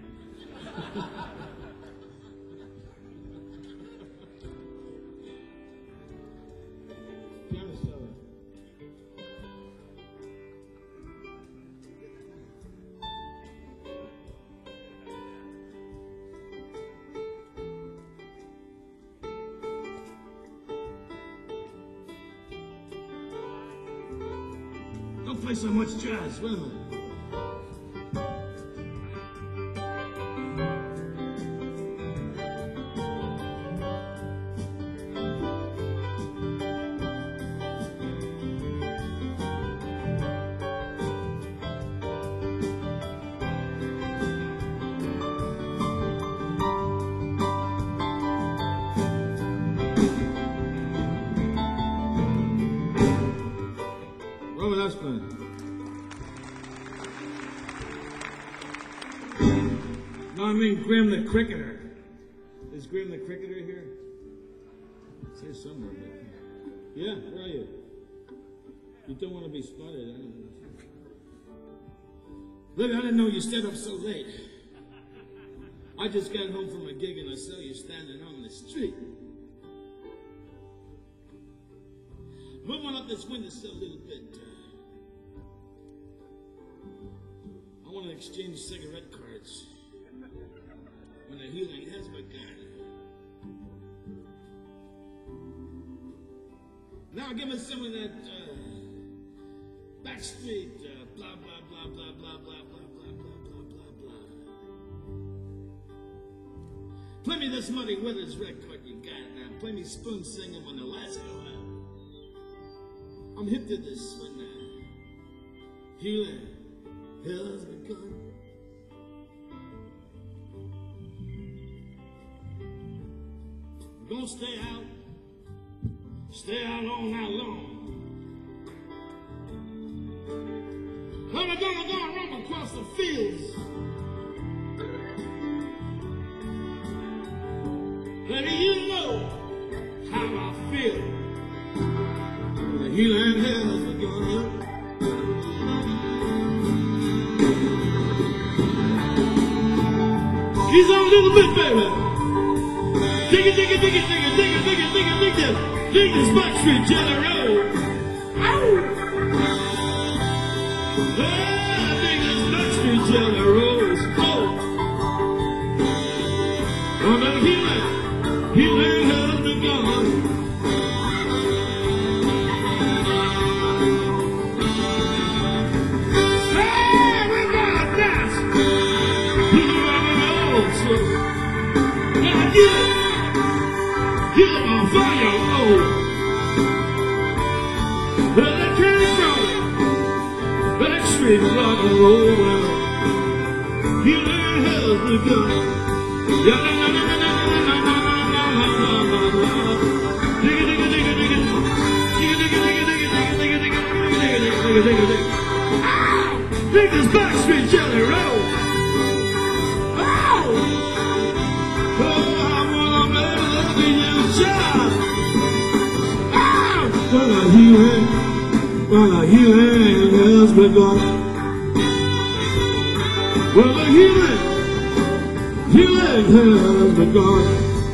S2: Don't play so much jazz, wait a minute. Roman Husband. No, I mean Grim the Cricketer. Is Grim the Cricketer here? It's here somewhere. But... Yeah, where are you? You don't want to be spotted. I don't know. Look, I didn't know you stayed up so late. I just got home from a gig and I saw you standing on the street. Move on up this windowsill a little bit. Uh, I want to exchange cigarette cards when the healing has begun. Now give me some of that uh, backstreet uh, blah, blah, blah, blah, blah, blah, blah, blah, blah, blah, blah, blah. Play me this Muddy Withers record you got now. Play me Spoon singing when the lights go out. I'm hip to this one now. Healing has begun. We're gonna stay out, stay out all night long. And we're gonna go run across the fields. Let you know how I feel. The healing has begun. He's on a little bit, baby. Dig it, dig it, dig it, dig it, dig it, dig it, dig it, dig it. Dig this Backstreet Jelly Roll. Ow! Ah, dig this Backstreet Jelly Roll. Oh! Oh, the healing, healing has begun. Hey, we're gonna dance. Now get it. Get it on fire, oh. Well, that came from Backstreet rock and roll. Healing has begun. Yeah, na na na na na na na na na na na. Dig it, dig it, dig it, dig it. Dig it, dig it, dig it, dig it, dig it, dig it, dig it, dig it, dig it, dig it, dig it. Ow! Dig this Backstreet Jelly Roll. Ow! Oh, I wanna make you shout. Ow! Well, the healing, well, the healing has begun. Well, the healing, healing has begun.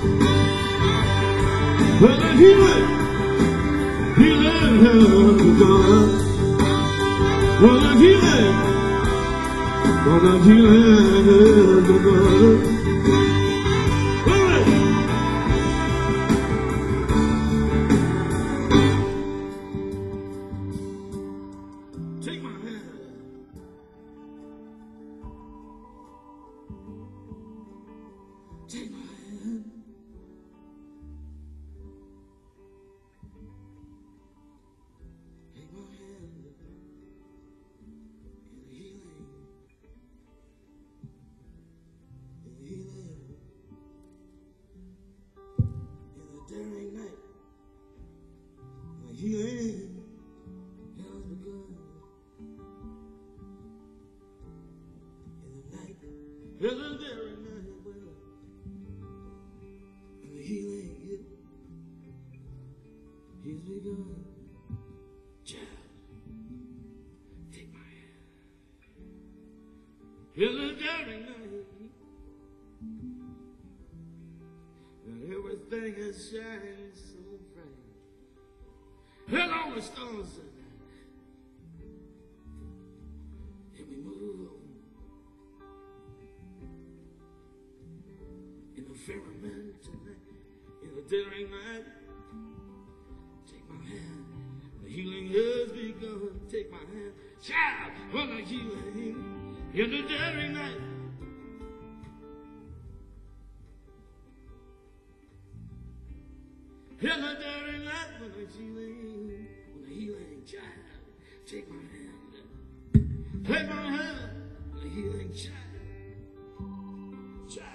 S2: Well, the healing, healing has begun. Well, the healing, well, the healing has begun. Take my hand. Take my hand. Take my hand. In the healing. In the healing. In the daring night. In the healing has begun. In the daring night, well, and the healing, it, he's begun. Child, take my hand. In the daring night, and everything is shining so bright. And all the stars are night, and we move on. In the firmament tonight, in the daring night, take my hand, the healing has begun. Take my hand, child, on the healing, in the daring night. In the daring night, when the healing, when the healing, child, take my hand, take my hand, the healing, child, child.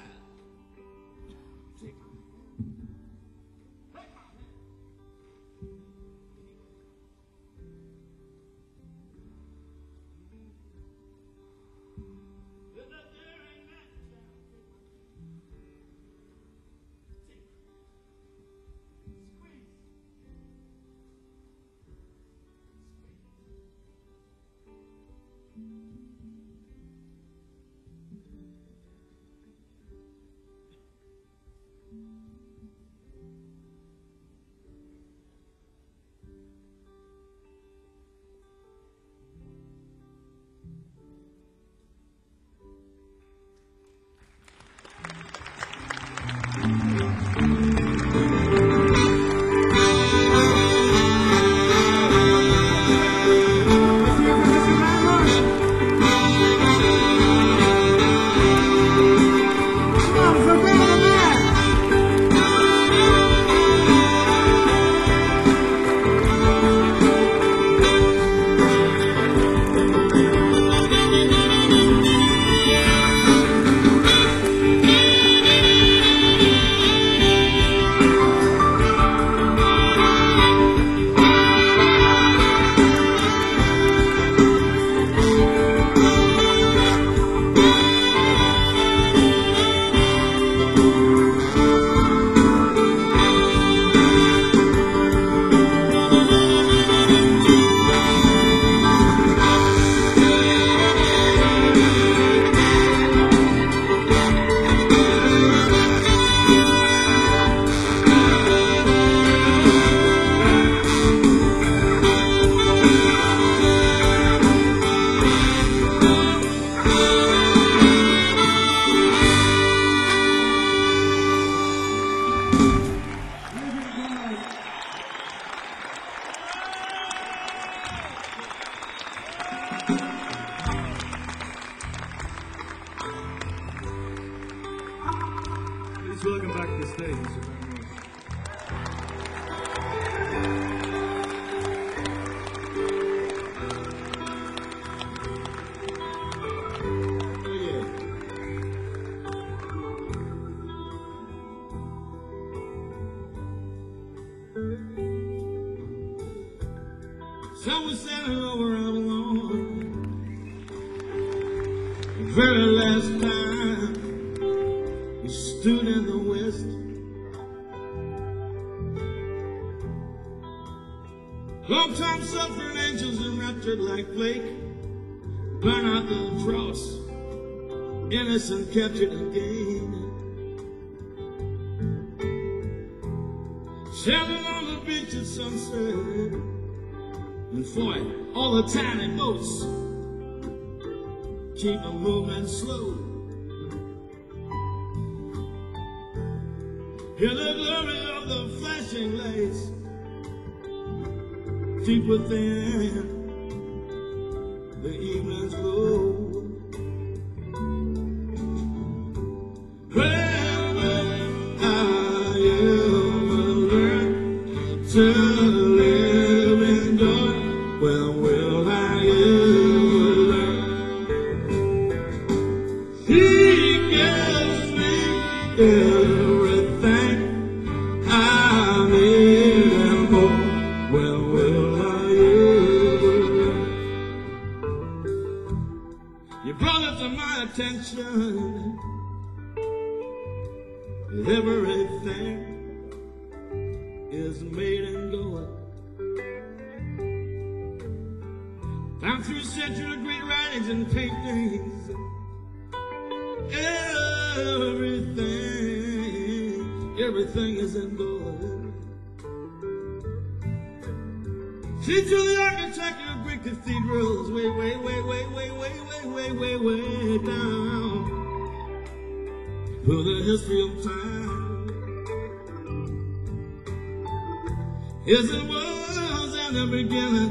S1: Please welcome back to the stage, Mister Van
S2: So we sailing over Avalon, the very last time we stood in the west. Long time suffering angels enraptured like flake, burn out the dross, innocent captured again. Sailing on the beach at sunset, and boy, all the tiny boats keep them moving slow. Hear the glory of the flashing lights deep within the evening's glow. Well, well, I ever learned to live in joy. Well, will I ever learn? He gives me everything I need and more. Well, will I ever learn? You brought it to my attention that everything is made in gold. Down through centuries, great writings and paintings, everything, everything is in gold. See to the architecture of great cathedrals, way, way, way, way, way, way, way, way, way, way down through the history of time. Yes, it was at the beginning,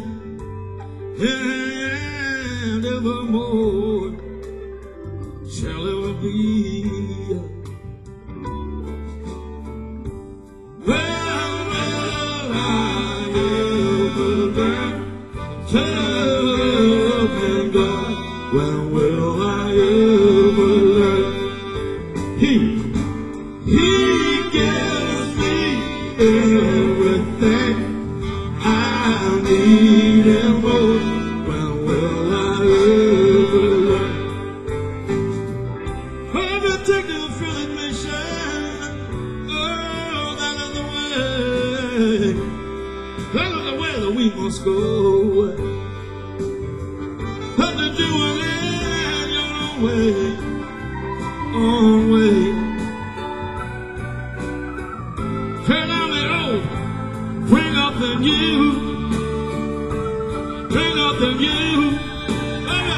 S2: and evermore shall ever be. Well, well, I ever learn to love in God. Well, will I ever learn? He, He gives me everything I need and more. Well, will I ever learn? Every particular feeling mission, oh, that is the way, that is the way that we must go. Have to do it in your own way, own way. Turn down the old, bring up the new. Bring up the new. Hey.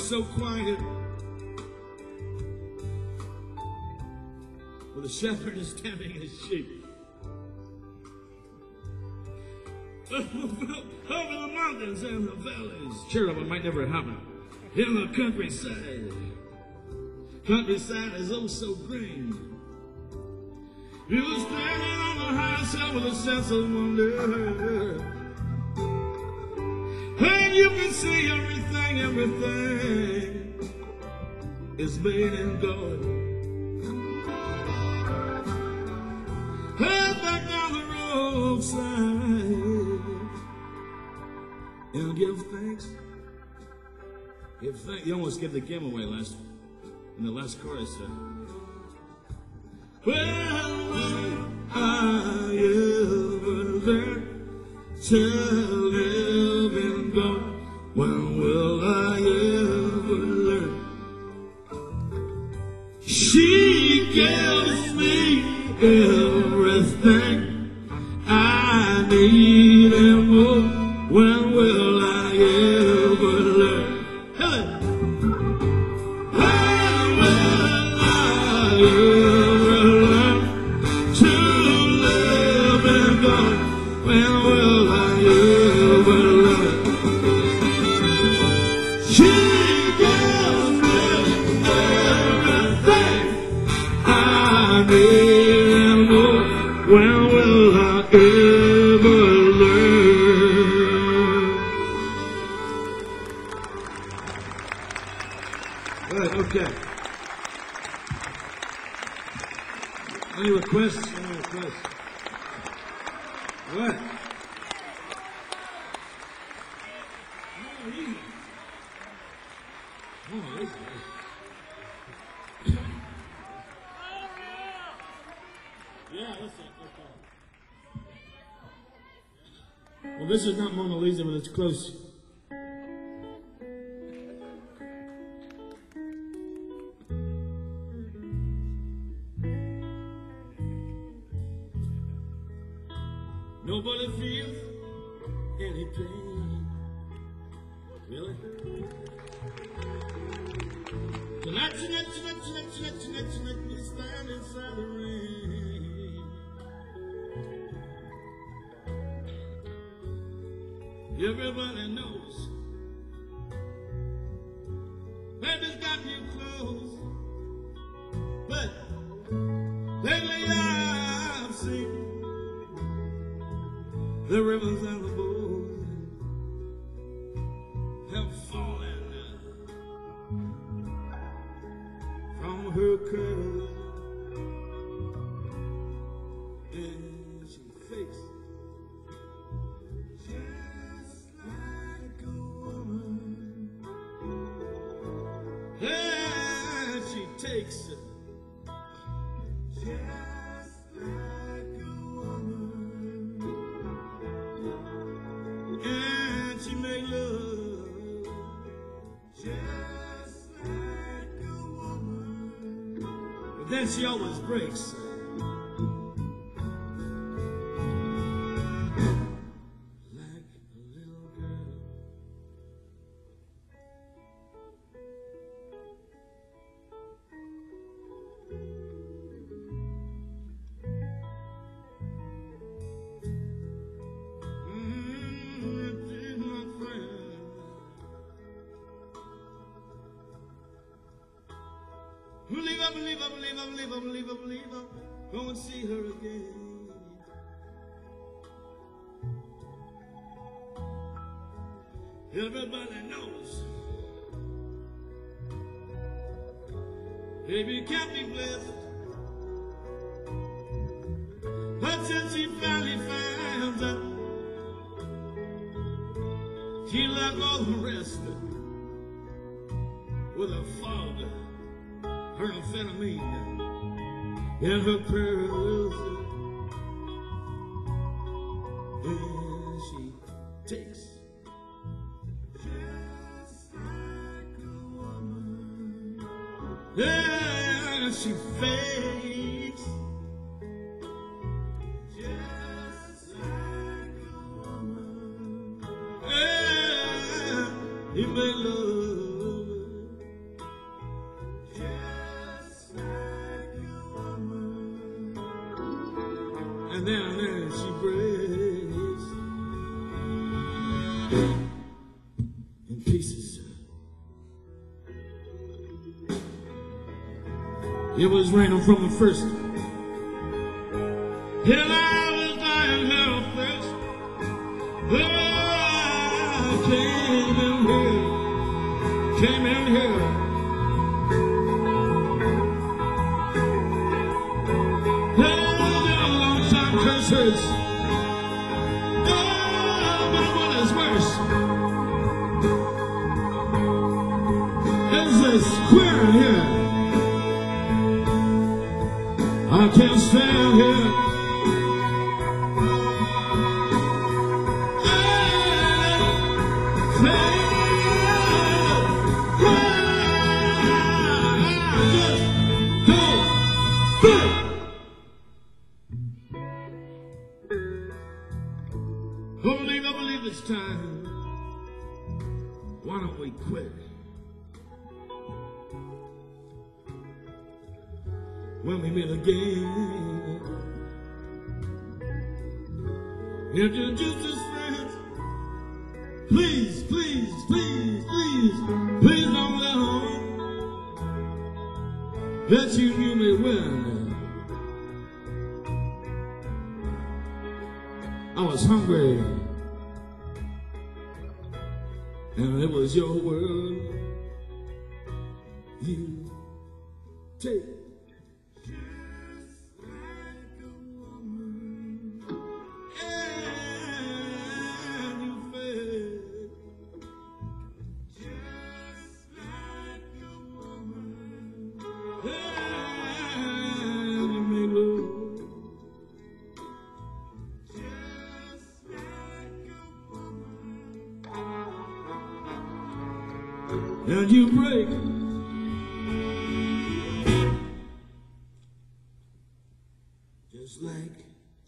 S2: so quiet, where the shepherd is tending his sheep. Over the mountains and the valleys, cherubim might never happen. In the countryside, countryside is oh so green. You were standing on the high side with a sense of wonder. And you can see everything, everything is made in God. Head back down the roadside and give thanks. Give thanks. You almost gave the game away last in the last chorus there. Well, when I ever learn to live in God, when will I ever learn? She gives me everything I need and more. When will I ever learn? Hey! When will I ever learn to live in God? When will I ever learn? She gives me everything I need and more. When will I ever learn? Good, okay. Any requests? Any requests? What? Oh, easy. Oh, easy. Yeah, that's it. Well, this is not Mona Lisa, but it's close. Nobody feels any pain. Really? Tonight, tonight, tonight, tonight, tonight, tonight, tonight, we stand inside the rain. Everybody knows baby's got new clothes, but lately I've seen the ribbons and the bows have fallen from her curls, and she fakes just like a woman, and she takes it just like a woman, and she make love just like a woman, but then she always breaks. Believe I, believe I, believe I, believe I, believe I, believe I, go and see her again. Everybody knows baby can't be blessed, but since she finally finds out, she like all the rest with her father, her amphetamine, and her pearls, and she takes just like a woman, and she fakes just like a woman, and he made love down and she breaks in pieces. It was raining from the first. Till I was dying helpless. Well, I came in here, came in here. Well, long time curses. Oh, but what is worse is this queer in here. I can't stand here. Believe, I believe it's time. Why don't we quit? When we meet again, introduce as friends. Please, please, please, please, please don't let on that you knew me well. I was hungry, and it was your world. You take just like a woman, and you fed just like a woman, and you made love. And you break just like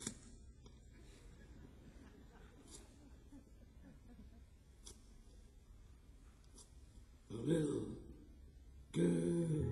S2: a little girl.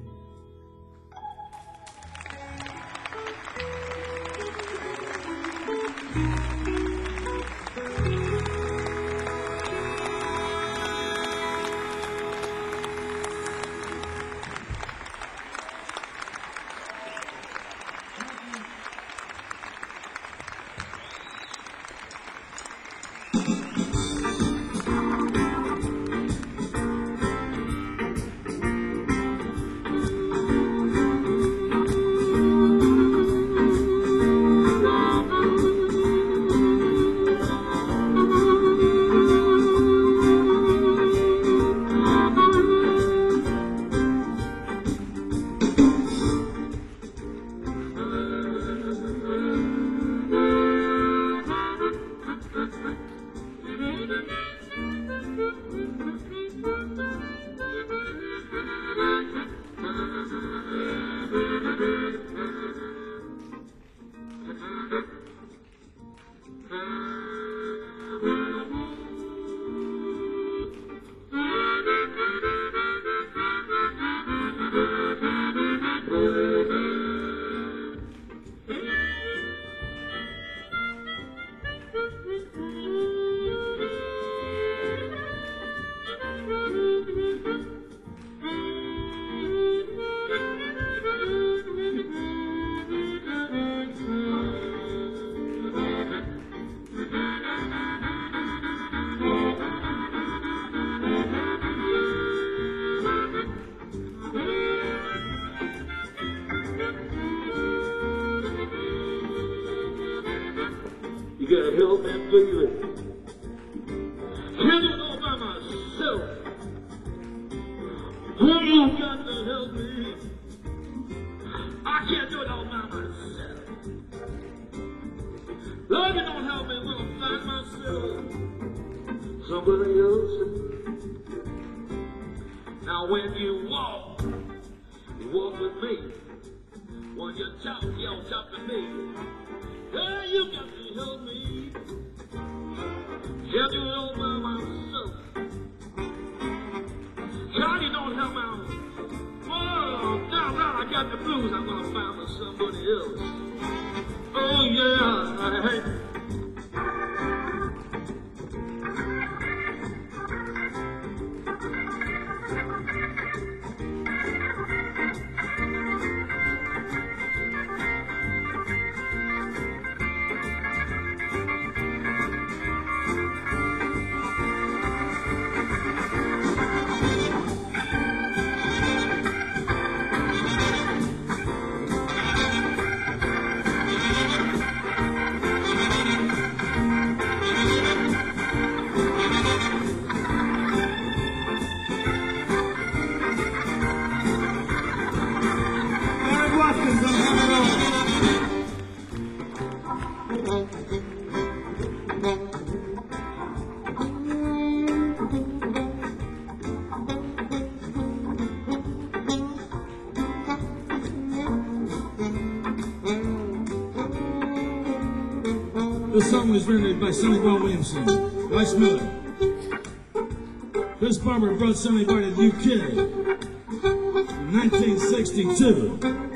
S2: You gotta help me, baby. Can't do it all by myself. You got to help me. I can't do it all by myself. Lord, you don't help me, I'm gonna find myself somebody else. Now when you walk, you walk with me. When you talk, you don't talk to me. Girl, you got to help me. Can't do it all by myself. God, you don't help me out. Oh, down right, I got the blues. I'm gonna find me somebody else. Oh yeah. This song was written by Sonny Boy Williamson, Rice Miller. Chris Barber brought Sonny Boy to the U K in nineteen sixty-two.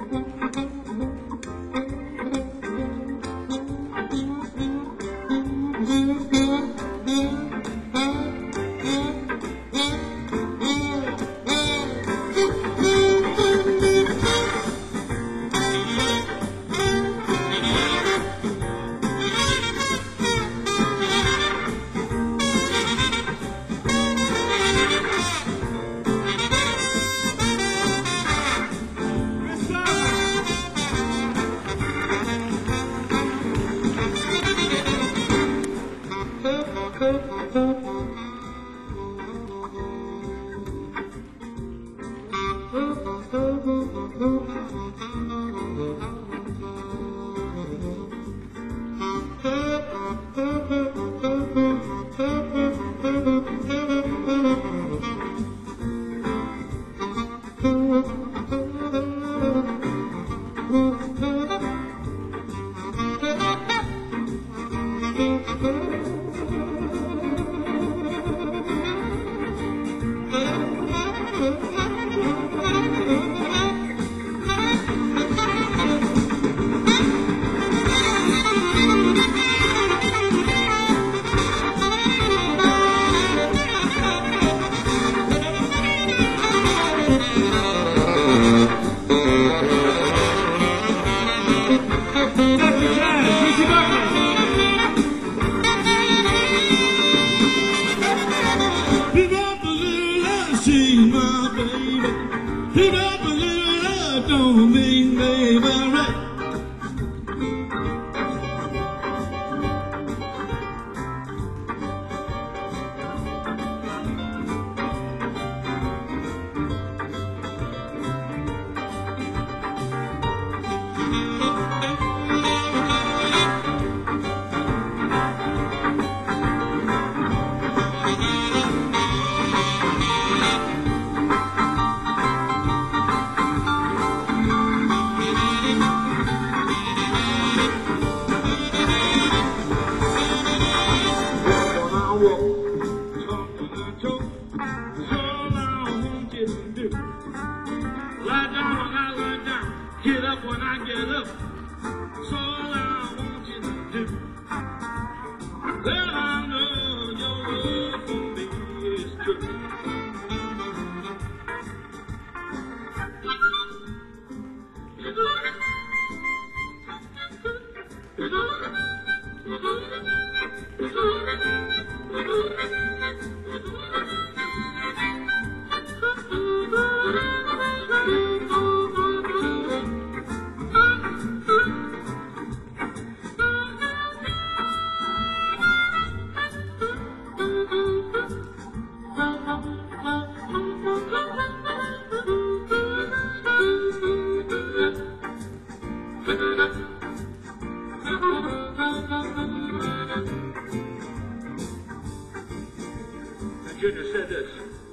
S2: Junior said this.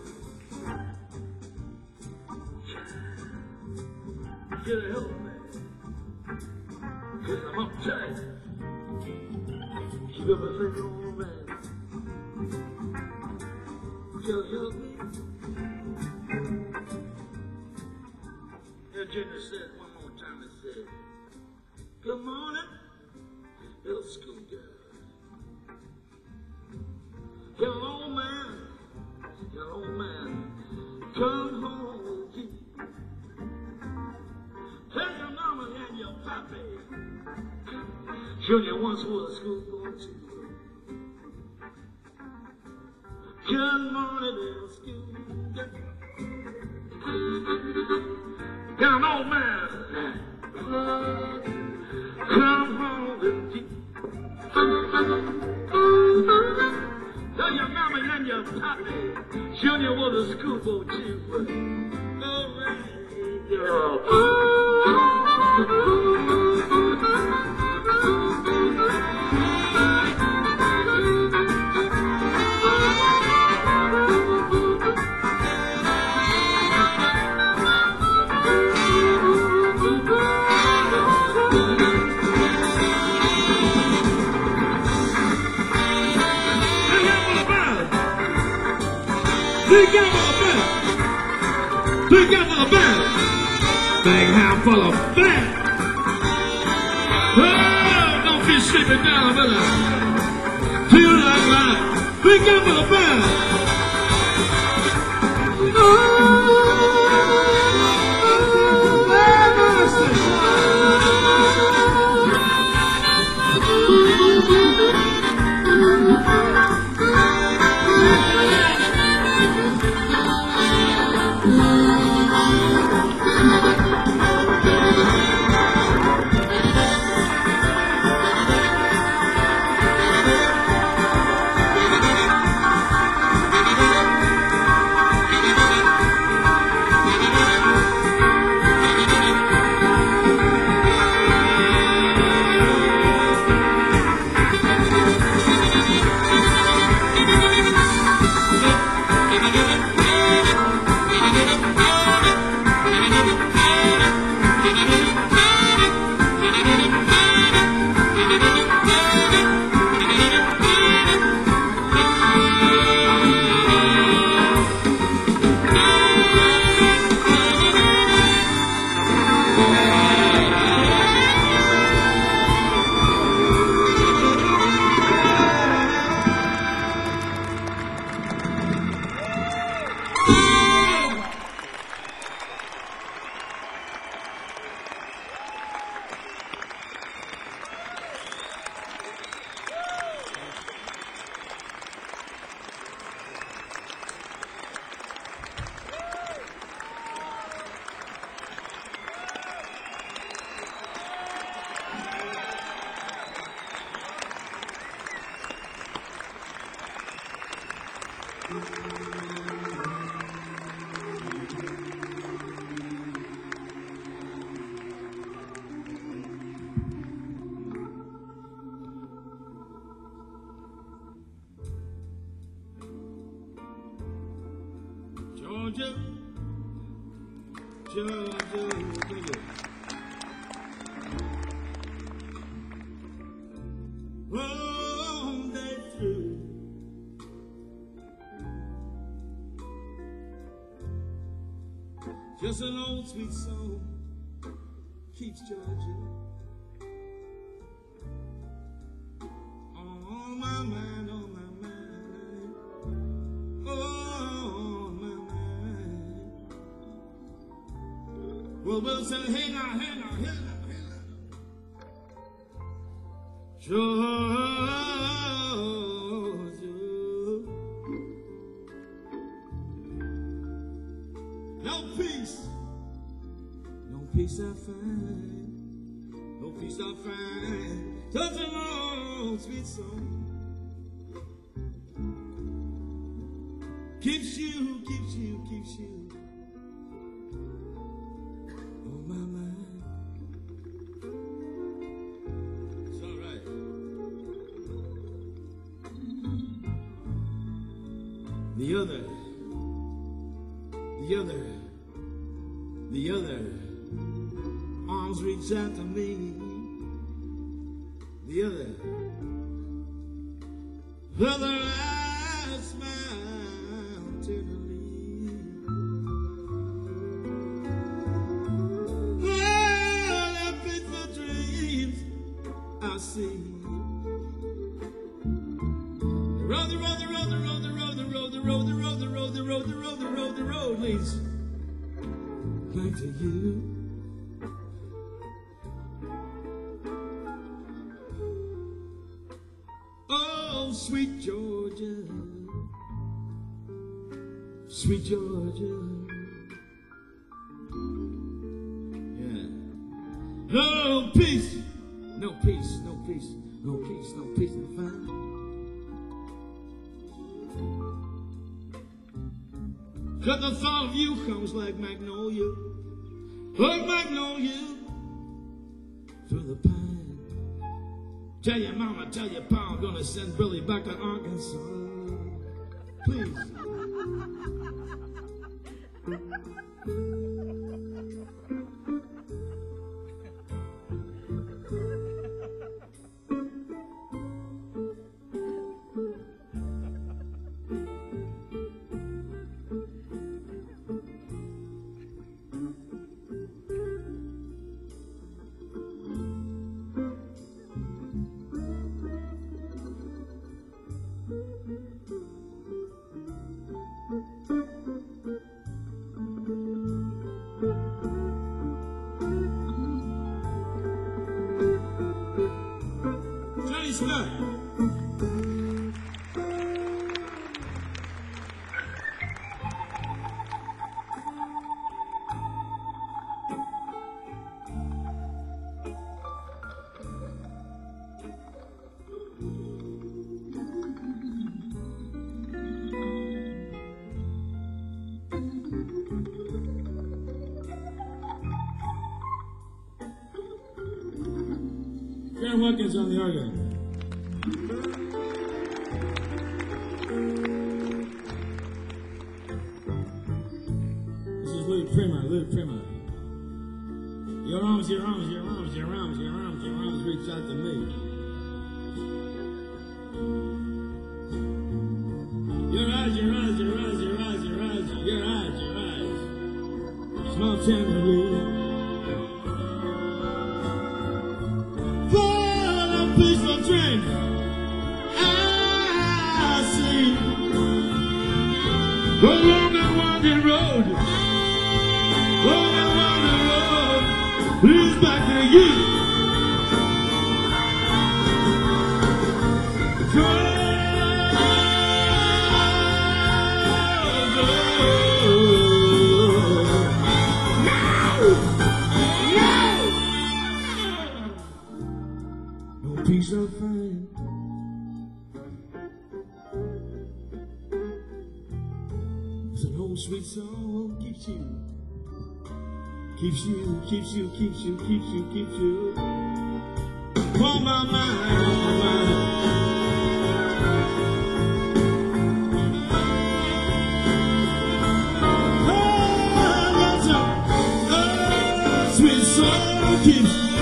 S2: Get a help, man. Cause I'm uptight. Keep up a finger on the man. Can you help me? And Junior said one more time, he said, good morning, little school girl. Hello, man. Hello, man. Come home with you. Tell your mama and your papi. Junior once was a schoolboy too. Good morning, little school girl. Come on, man. Come home with you. Tell your mama and your papi, Junior was a schoolboy too. All right, girl. Together the band. Together the band. Big handful of fat. Oh, don't be sleeping down, brother. Feel like that. Together the band. Oh, Georgia, Georgia, Georgia. All day through, just an old sweet song keeps Georgia on my mind, on my mind, on my mind. Well, we'll say, hey now, hey now, hey now, hey now. Georgia, no peace, no peace I find, no peace I find, such a long sweet song keeps you, keeps you, keeps you on my mind. It's all right. The other, the other, the other arms reach out to me. The other, the other eyes smile tenderly. Oh, that faithful dreams I see. The road, the road, the road, the road, the road, the road, the road, the road, the road, the road, the road, the road, the road leads back to you. Oh, sweet Georgia, sweet Georgia, yeah. No peace, no peace, no peace, no peace, no peace to find. Cause the thought of you comes like magnolia, like magnolia through the pine. Tell your mama, tell your pa, I'm gonna send Billy back to Arkansas. Please. Karen Watkins on the organ. This is Louis Prima, Louis Prima. Your arms, your arms, your arms, your arms, your arms, your arms reach out to me. Your eyes, your eyes, your eyes, your eyes, your eyes, your eyes, your eyes. Smile tenderly. Peaceful drink, I see a long and winding road, long and winding road leads back to you. Peace of mind. It's an old sweet song keeps you, keeps you, keeps you, keeps you, keeps you, keeps you on my mind, on my mind. Oh, that's a oh, sweet song keeps you.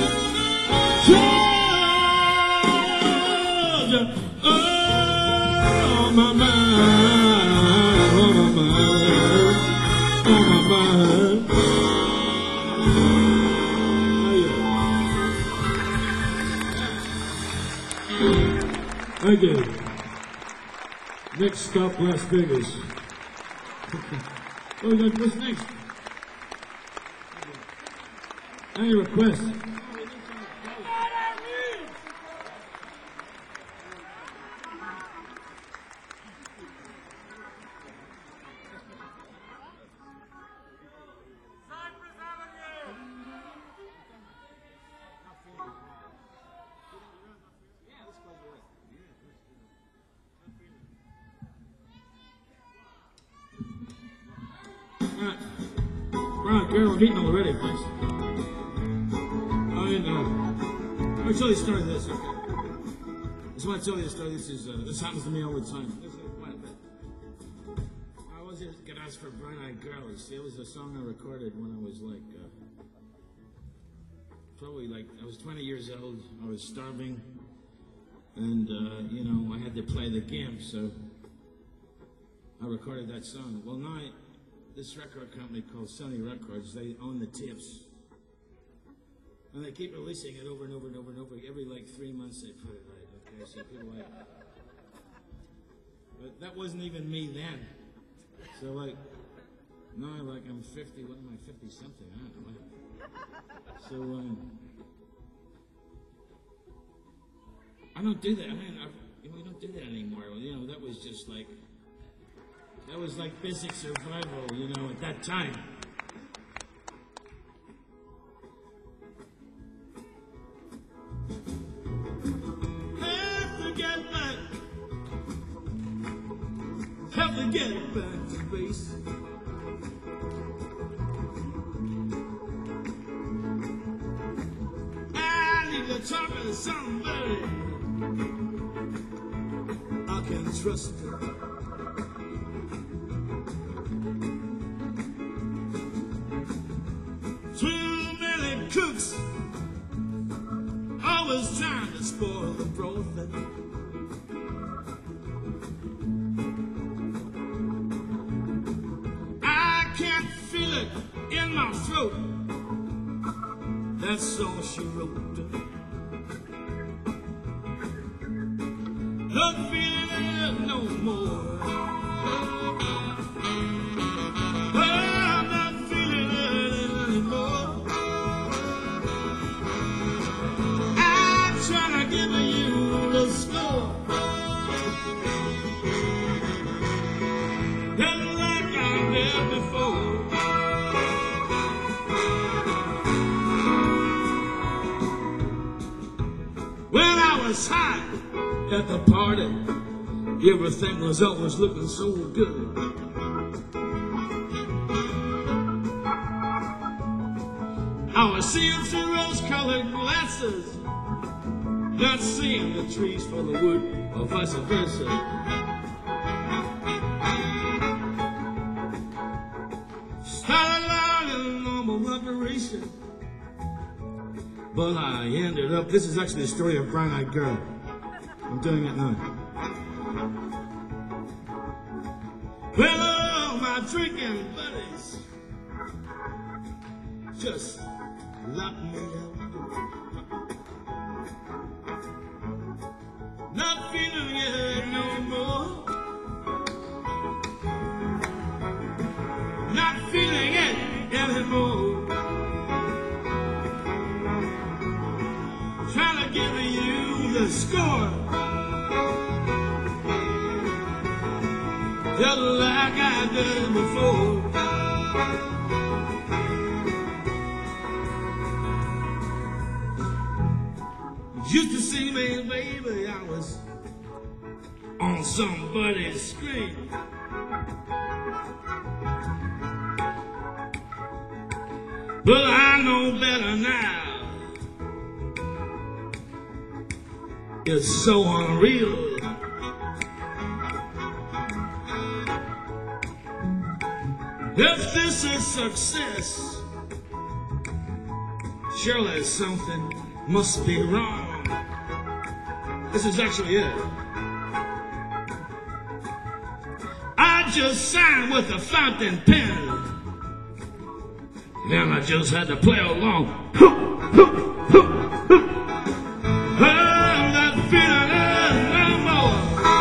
S2: Oh, my mind, oh, my mind, oh, my mind. Oh, yeah. Thank you. Next stop, Las Vegas. Oh, we got what's next? Any requests? Right, girl, I'm eating already, thanks. I mean, uh, let me tell you a story of this, okay? I just want to tell you a story. This is, uh, this happens to me all the time. This is quite a bit. I was just gonna ask for Bright Eyed Girls. See, it was a song I recorded when I was like, uh, probably like, I was twenty years old. I was starving. And, uh, you know, I had to play the game, so I recorded that song. Well, now I, this record company called Sony Records, they own the tapes. And they keep releasing it over and over and over and over. Every like three months they put it right, okay? So people like, but that wasn't even me then. So like, now like I'm fifty, what am I, fifty something, I don't know. So, um, I don't do that, I mean, I, you know, we don't do that anymore. You know, that was just like, that was like basic survival, you know, at that time. Have to get back. Have to get back to base. I need to talk to somebody I can trust. Cooks always trying to spoil the broth. I can't feel it in my throat. That's all she wrote. Not feeling it no more. I'm not feeling it anymore. Trying to give you the score. more than like I did before. When I was high at the party, everything was always looking so good. I was seeing through rose-colored glasses, not seeing the trees for the wood, or vice versa. Started out in a normal operation, but I ended up, this is actually the story of Brown Eyed Girl. I'm doing it now. Well, all my drinking buddies just locked me out. Not feeling it no more. Not feeling it anymore. Trying to give you the score, just like I did before. Used to see me, baby, I was on somebody's screen. But I know better now. It's so unreal. If this is success, surely something must be wrong. This is actually it. I just signed with a fountain pen. Then I just had to play along. I'm not feeling it no more.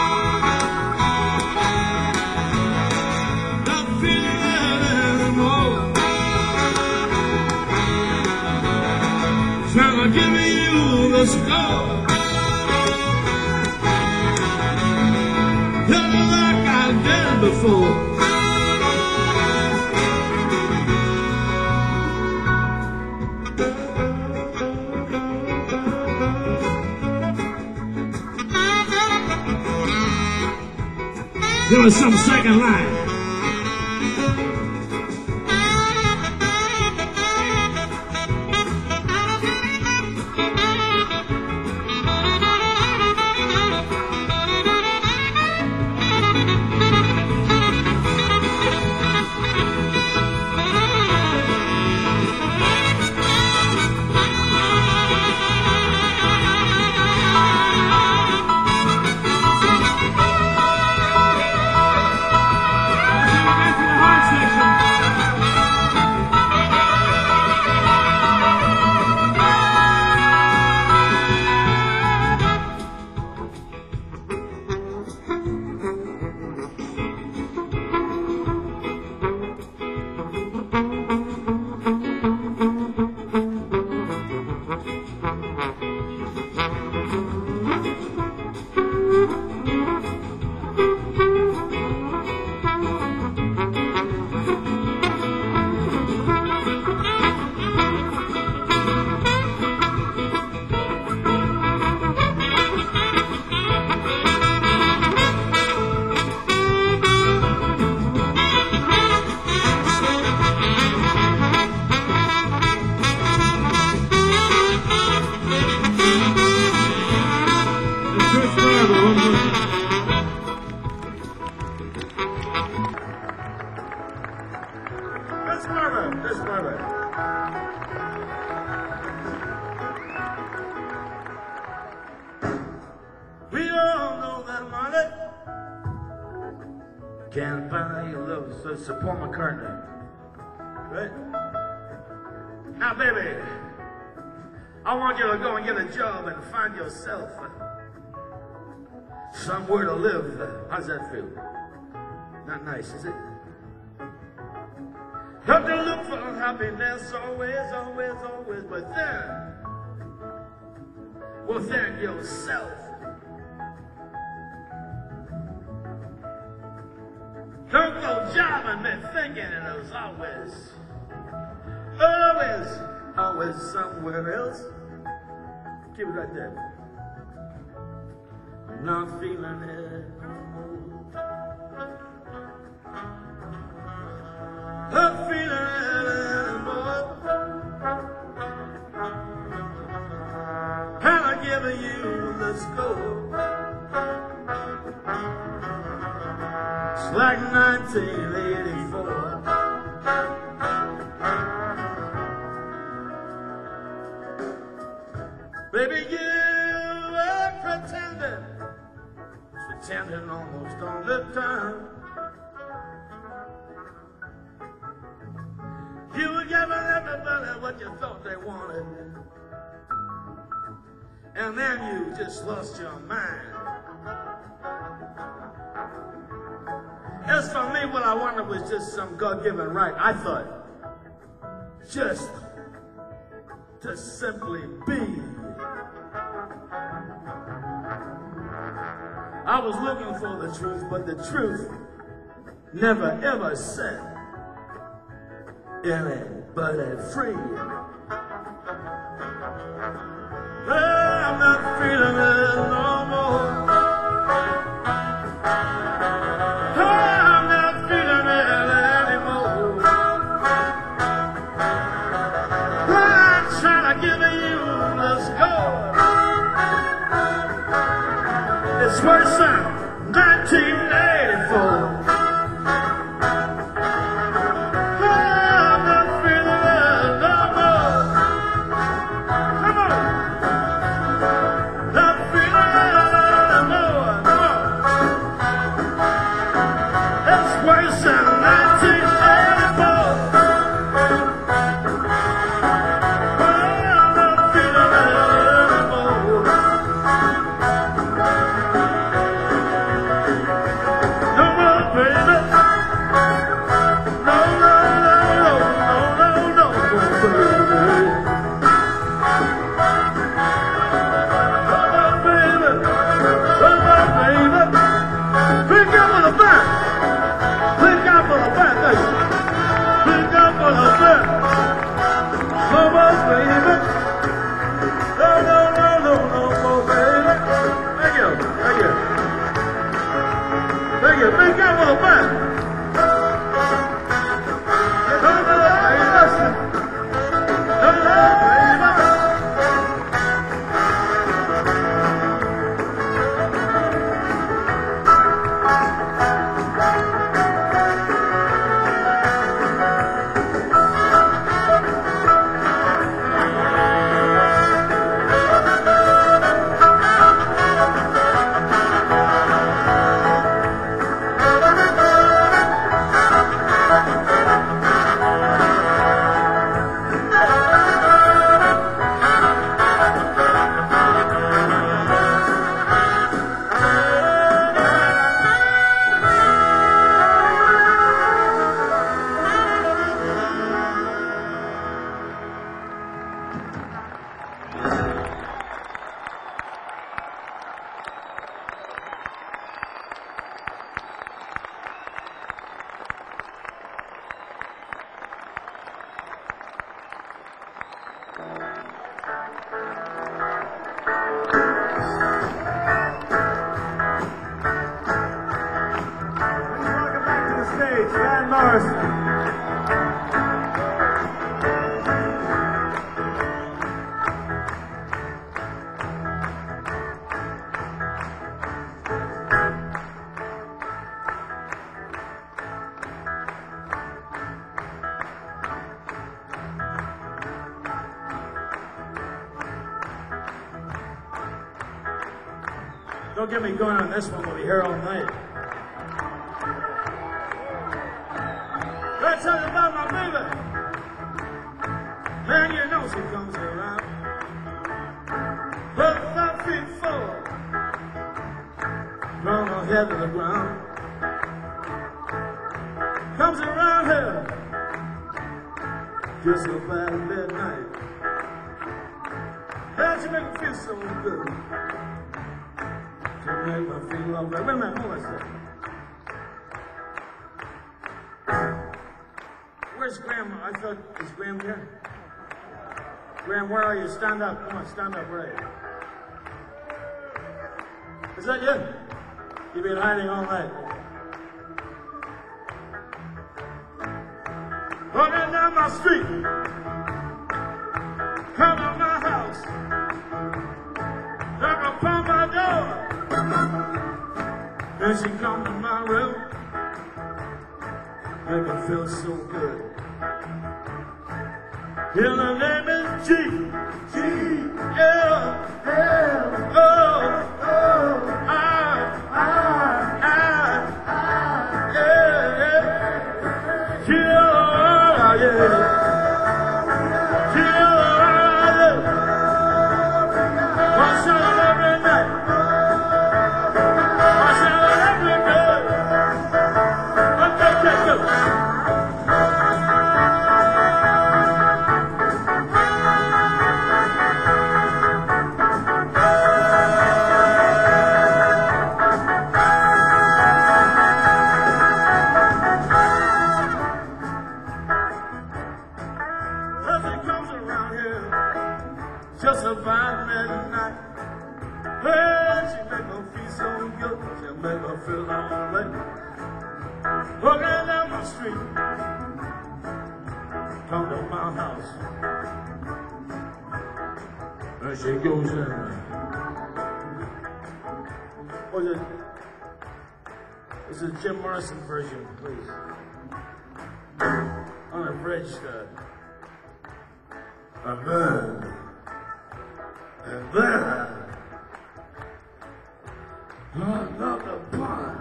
S2: Not feeling it anymore. Trying to give you the score. Before. Give us some second line.
S5: Can't buy your love, so it's Paul McCartney. Right? Now, baby, I want you to go and get a job and find yourself somewhere to live. How's that feel? Not nice, is it? Have to look for happiness always, always, always, but then, well, then yourself Don't go jobbing me thinking it was always, always, always somewhere else. Keep it right there. I'm not feeling it anymore. Not feeling it anymore. And I'm giving you the score. It's like nineteen eighty-four. Baby, you were pretending, pretending almost all the time. You were giving everybody what you thought they wanted, and then you just lost your mind. As for me, what I wanted was just some God-given right. I thought just to simply be. I was looking for the truth, but the truth never ever set anybody free. Well, I'm not feeling it no more. I'm not feeling it anymore. I'm trying to give you the score. It's worse than nineteen eighty-four. I'm not feeling it no more. Come on. Not feeling it no more. Come on. It's worse than nineteen eighty-four. I'm not feeling it anymore. No more, baby. No, no, no, no, no, no, no, baby. Come on, baby. Come on, baby. Pick up on the back. Pick up on the back, baby. Pick up on the back. Come on, baby. No, no, no, no, no, no, baby. Thank you. Thank you. Thank you. Pick up on the back. Come on, baby. Come on, baby. Welcome back to the stage, Van Morrison. Don't get me going on this one, we'll be here all night. Let's talk about my baby. Man, you know she comes around. But five feet four, thrown her head to the ground. Comes around here, just about midnight. How'd you make me feel so good? To make me feel all right. Wait a minute, hold on a second. where's Graham? I thought, is Graham here? Graham, where are you? Stand up. Come on, stand up. Where are you? Is that you? You've been hiding all night. Walking down my street, come to my house, knock upon my door, then she come to my room, make me feel so good. Yeah, her name is G, G, L, L, O, O, I, I, I, I, yeah, yeah, G, L, yeah. G, L, yeah. One shot every night. One shot every day. One day, take it. Just about midnight. Hey, she make me feel so good. She make me feel alright. Walking down the street, come to my house, and she goes in. Was it? This is Jim Morrison version, please. Unabridged. Uh, a bird. And then, another pond.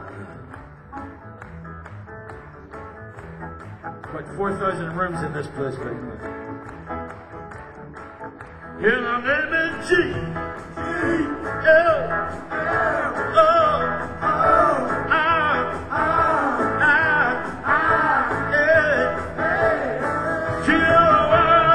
S5: Like four thousand rooms in this place, baby. Yeah, my name is G, G, L, L, O, O, I, I, I, I, yeah, G, L, O,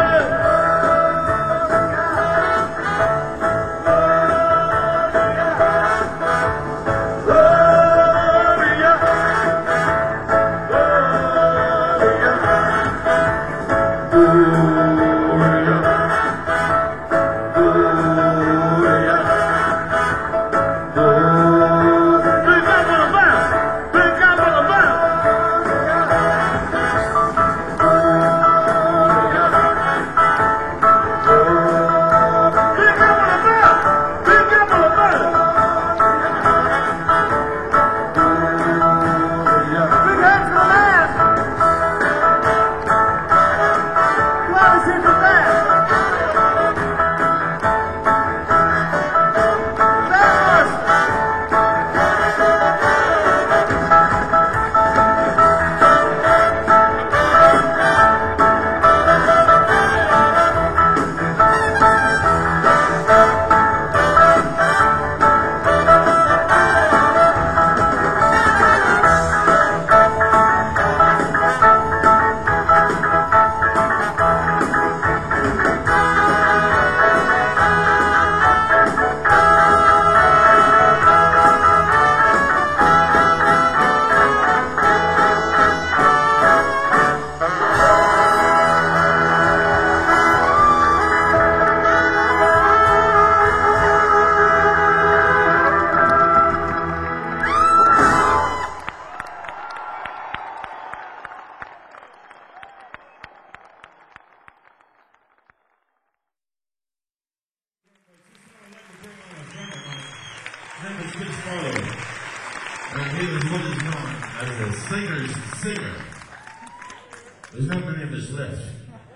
S2: name is Chris Farlow, and he is what is known as a singer's singer. There's not many of us left.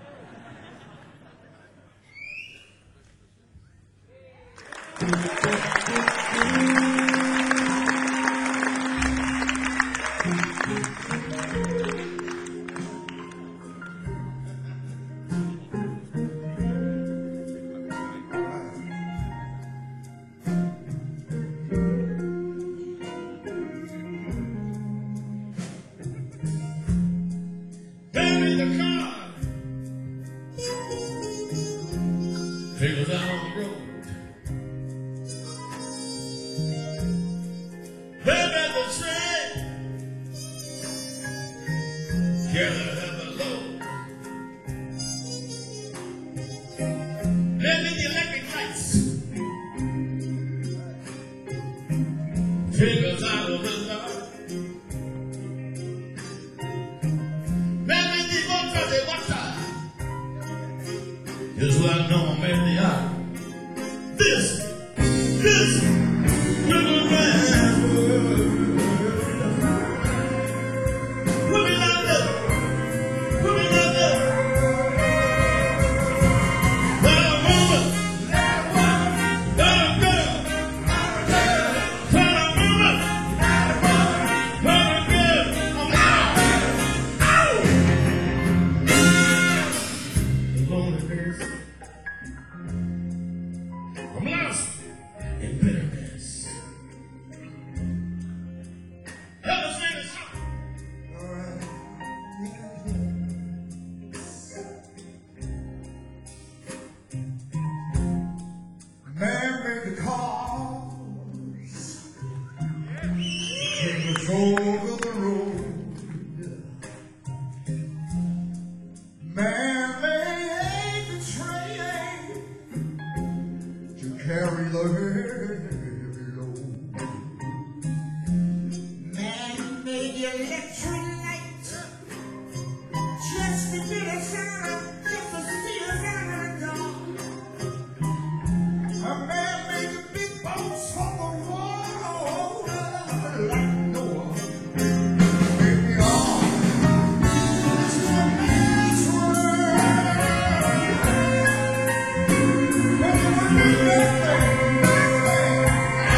S2: Baby, the car take us out on the road. Baby, the train can't have a load. take us out of the dark. Man, we keep on trying water. Just like no man they are. This, this little man. Put it out there. Put it out there. Let a woman. Let a woman. Let a girl. Let a woman. Let a woman. Let a girl. Ow! The loneliness. I'm lost in bitterness. Help us sing a song.
S4: All right. Man made the cars, take control of the road. Man made the train to carry the heavy load. Man made the electric light just to get us out, just to see us out of the dark. A man made the big boats for the water like Noah. Take me on to a man's world. Everyone do their thing, their thing.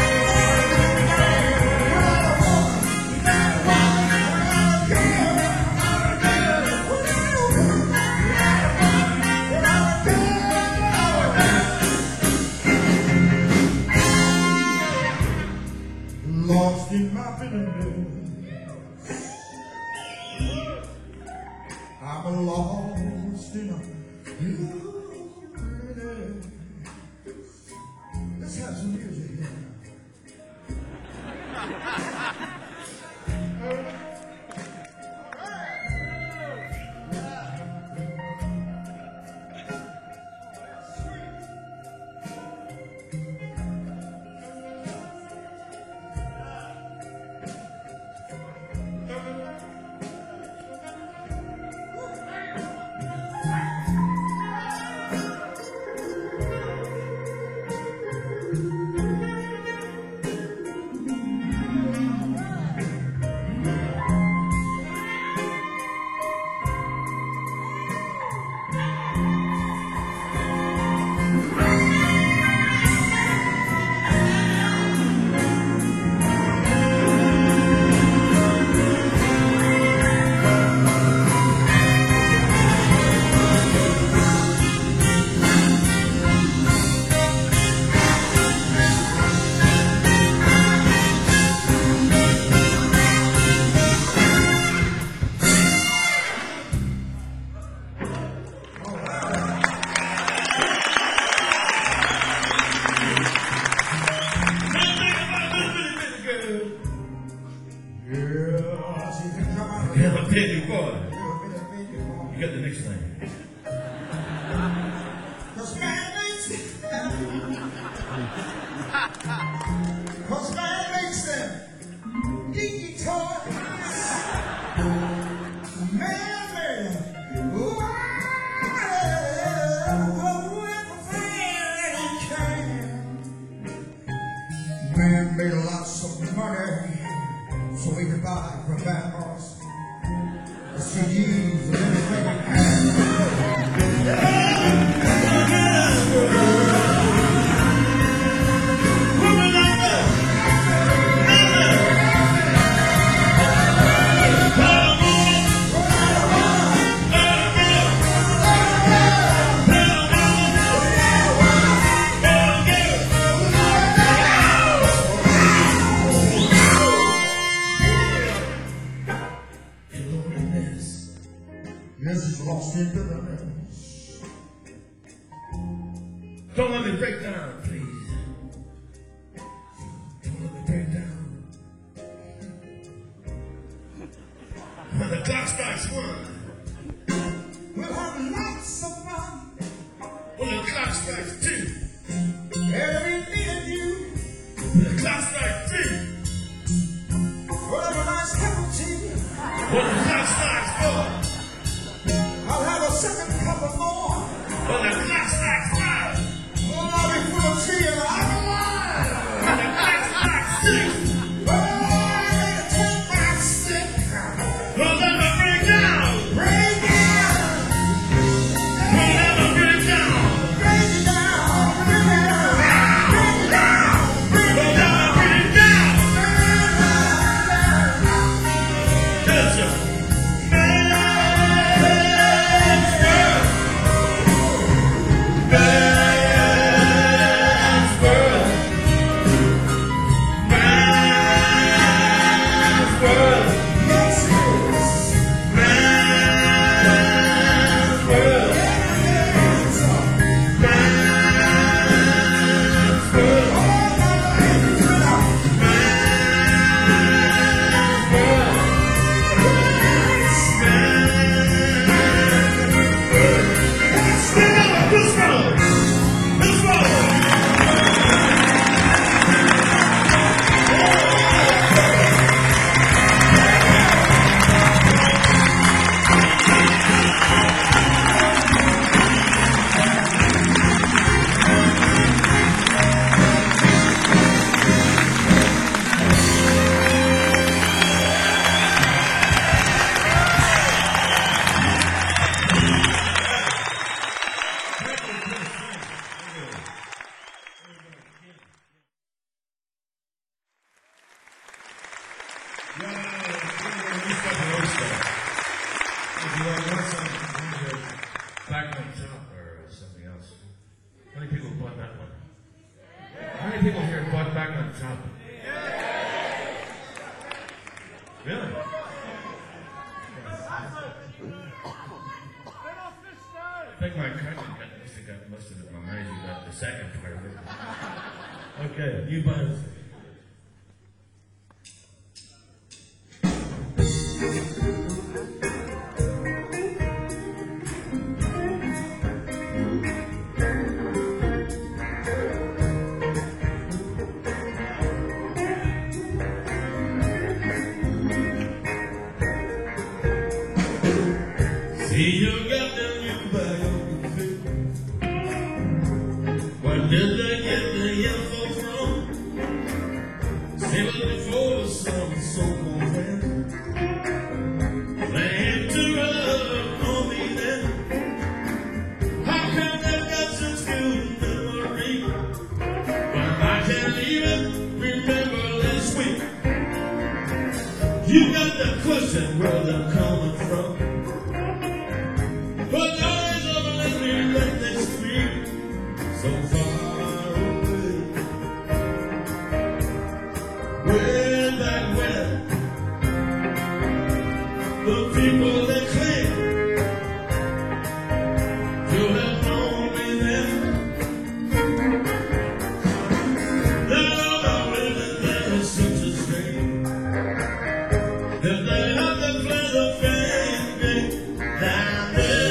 S4: Lost in my bitterness, I'm lost in a bitterness. Let's have some music here.
S2: Have a penny boy. You got the next thing.
S4: Cause man makes Cause man makes them geeky toys. Man made ooh, oh, everything he can. Man made lots of money so he could buy from Van Morrison C Ds and everything he can. Yes, he's lost in bitterness.
S2: Don't let me break down, please. Don't let me break down. When the clock strikes one,
S4: We'll have lots of fun.
S2: when the clock strikes two,
S4: Every me and you.
S2: when the clock strikes three, Back on top or something else. How many people bought that one? How many people here bought Back on Top? Really? I think my cousin got, I think got most of it. My manager got the second part of it. Okay, you buy it. See, you got the new biography. Where did they get the info from? Say what before some so-called friends. They interrupt on me then. How come they got such good memory? But I can't even remember last week. You got the question where they're coming from. But eyes of a living like they street so far away. Way back when the people that claim to have known me then, now I'm living there such a shame. If they have to play the fame game down there.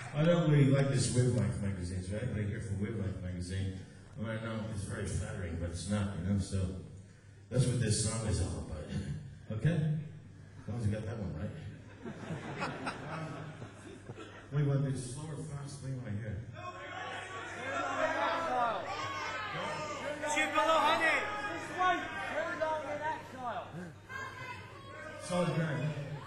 S2: I don't really like this Wave-Life magazine, so everybody here from Wave-Life magazine, well, I know it's very flattering, but it's not, you know, so that's what this song is all about. Okay? As long as you got that one right. We want to do slow or fast, what do you want to hear?
S6: This way, turn on in exile.
S2: Solid ground.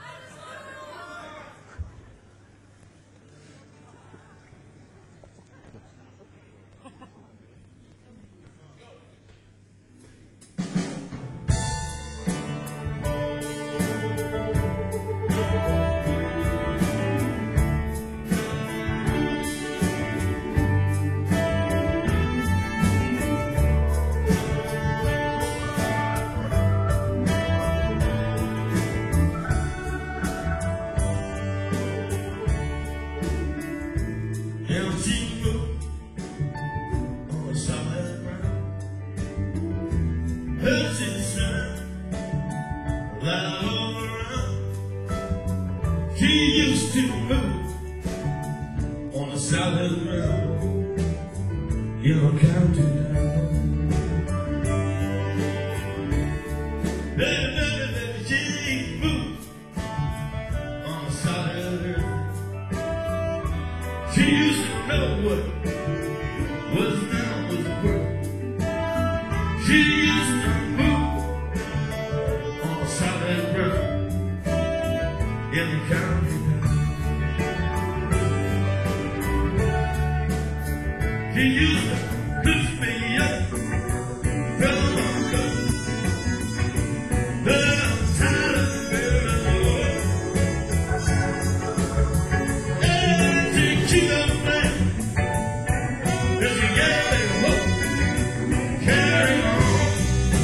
S2: He used to move on a solid road, you know, counting down. She moved on a solid road. She used to know what was now was work. She used to move on a solid road in the county town. He used to lift me up from the road, but I'm tired of the road. And to keep up man, as you get there, hope, carry on.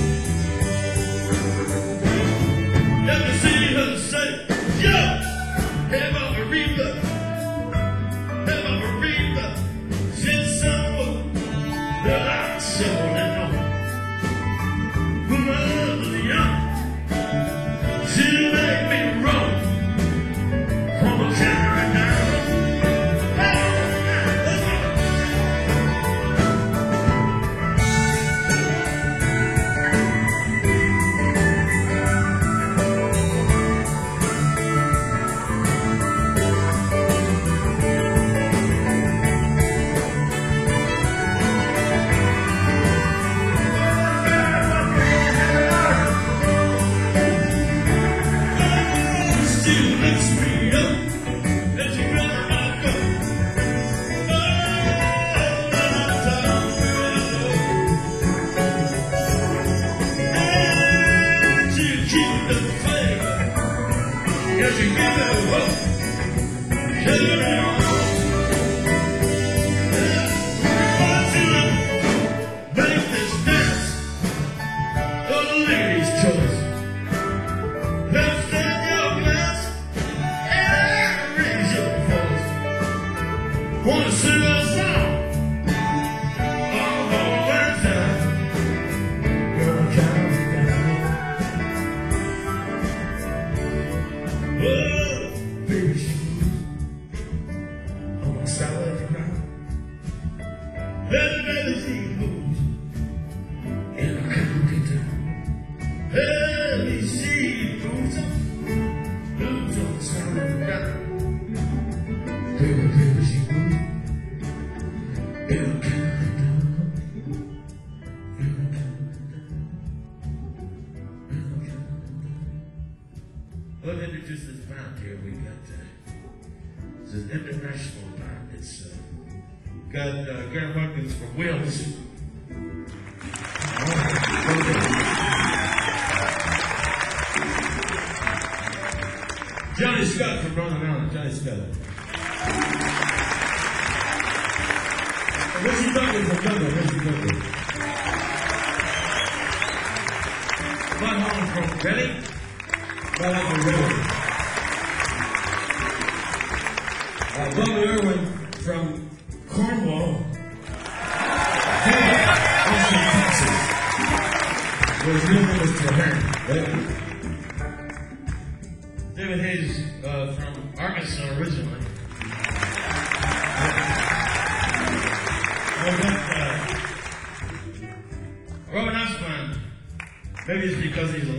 S2: Let me see her say, yo, have a Aretha, have a Aretha, since someone that I saw that know. When I was young, she made me run from a carry down. Wanna sing a song all over town. Girl, count down. Oh, baby, she moves on solid ground. Baby, baby, she moves in a county town. Baby, she moves on, moves on solid ground. Baby, baby, she moves. Well, to introduce this band here, we got uh, it's an international band. It's uh, got uh, Gareth Hawkins from Wales. Johnny Scott from Northern Ireland. Johnny Scott. Richie Duncan from Dublin. Richie Duncan. Bud Holland from Reading. Bud Holland from Reading. Uh, Bobby Irwin from Cornwall. Austin, Texas. Where his real name is Traherne. David Hayes uh, from Arkansas originally. Robert Ashman, maybe it's because he's a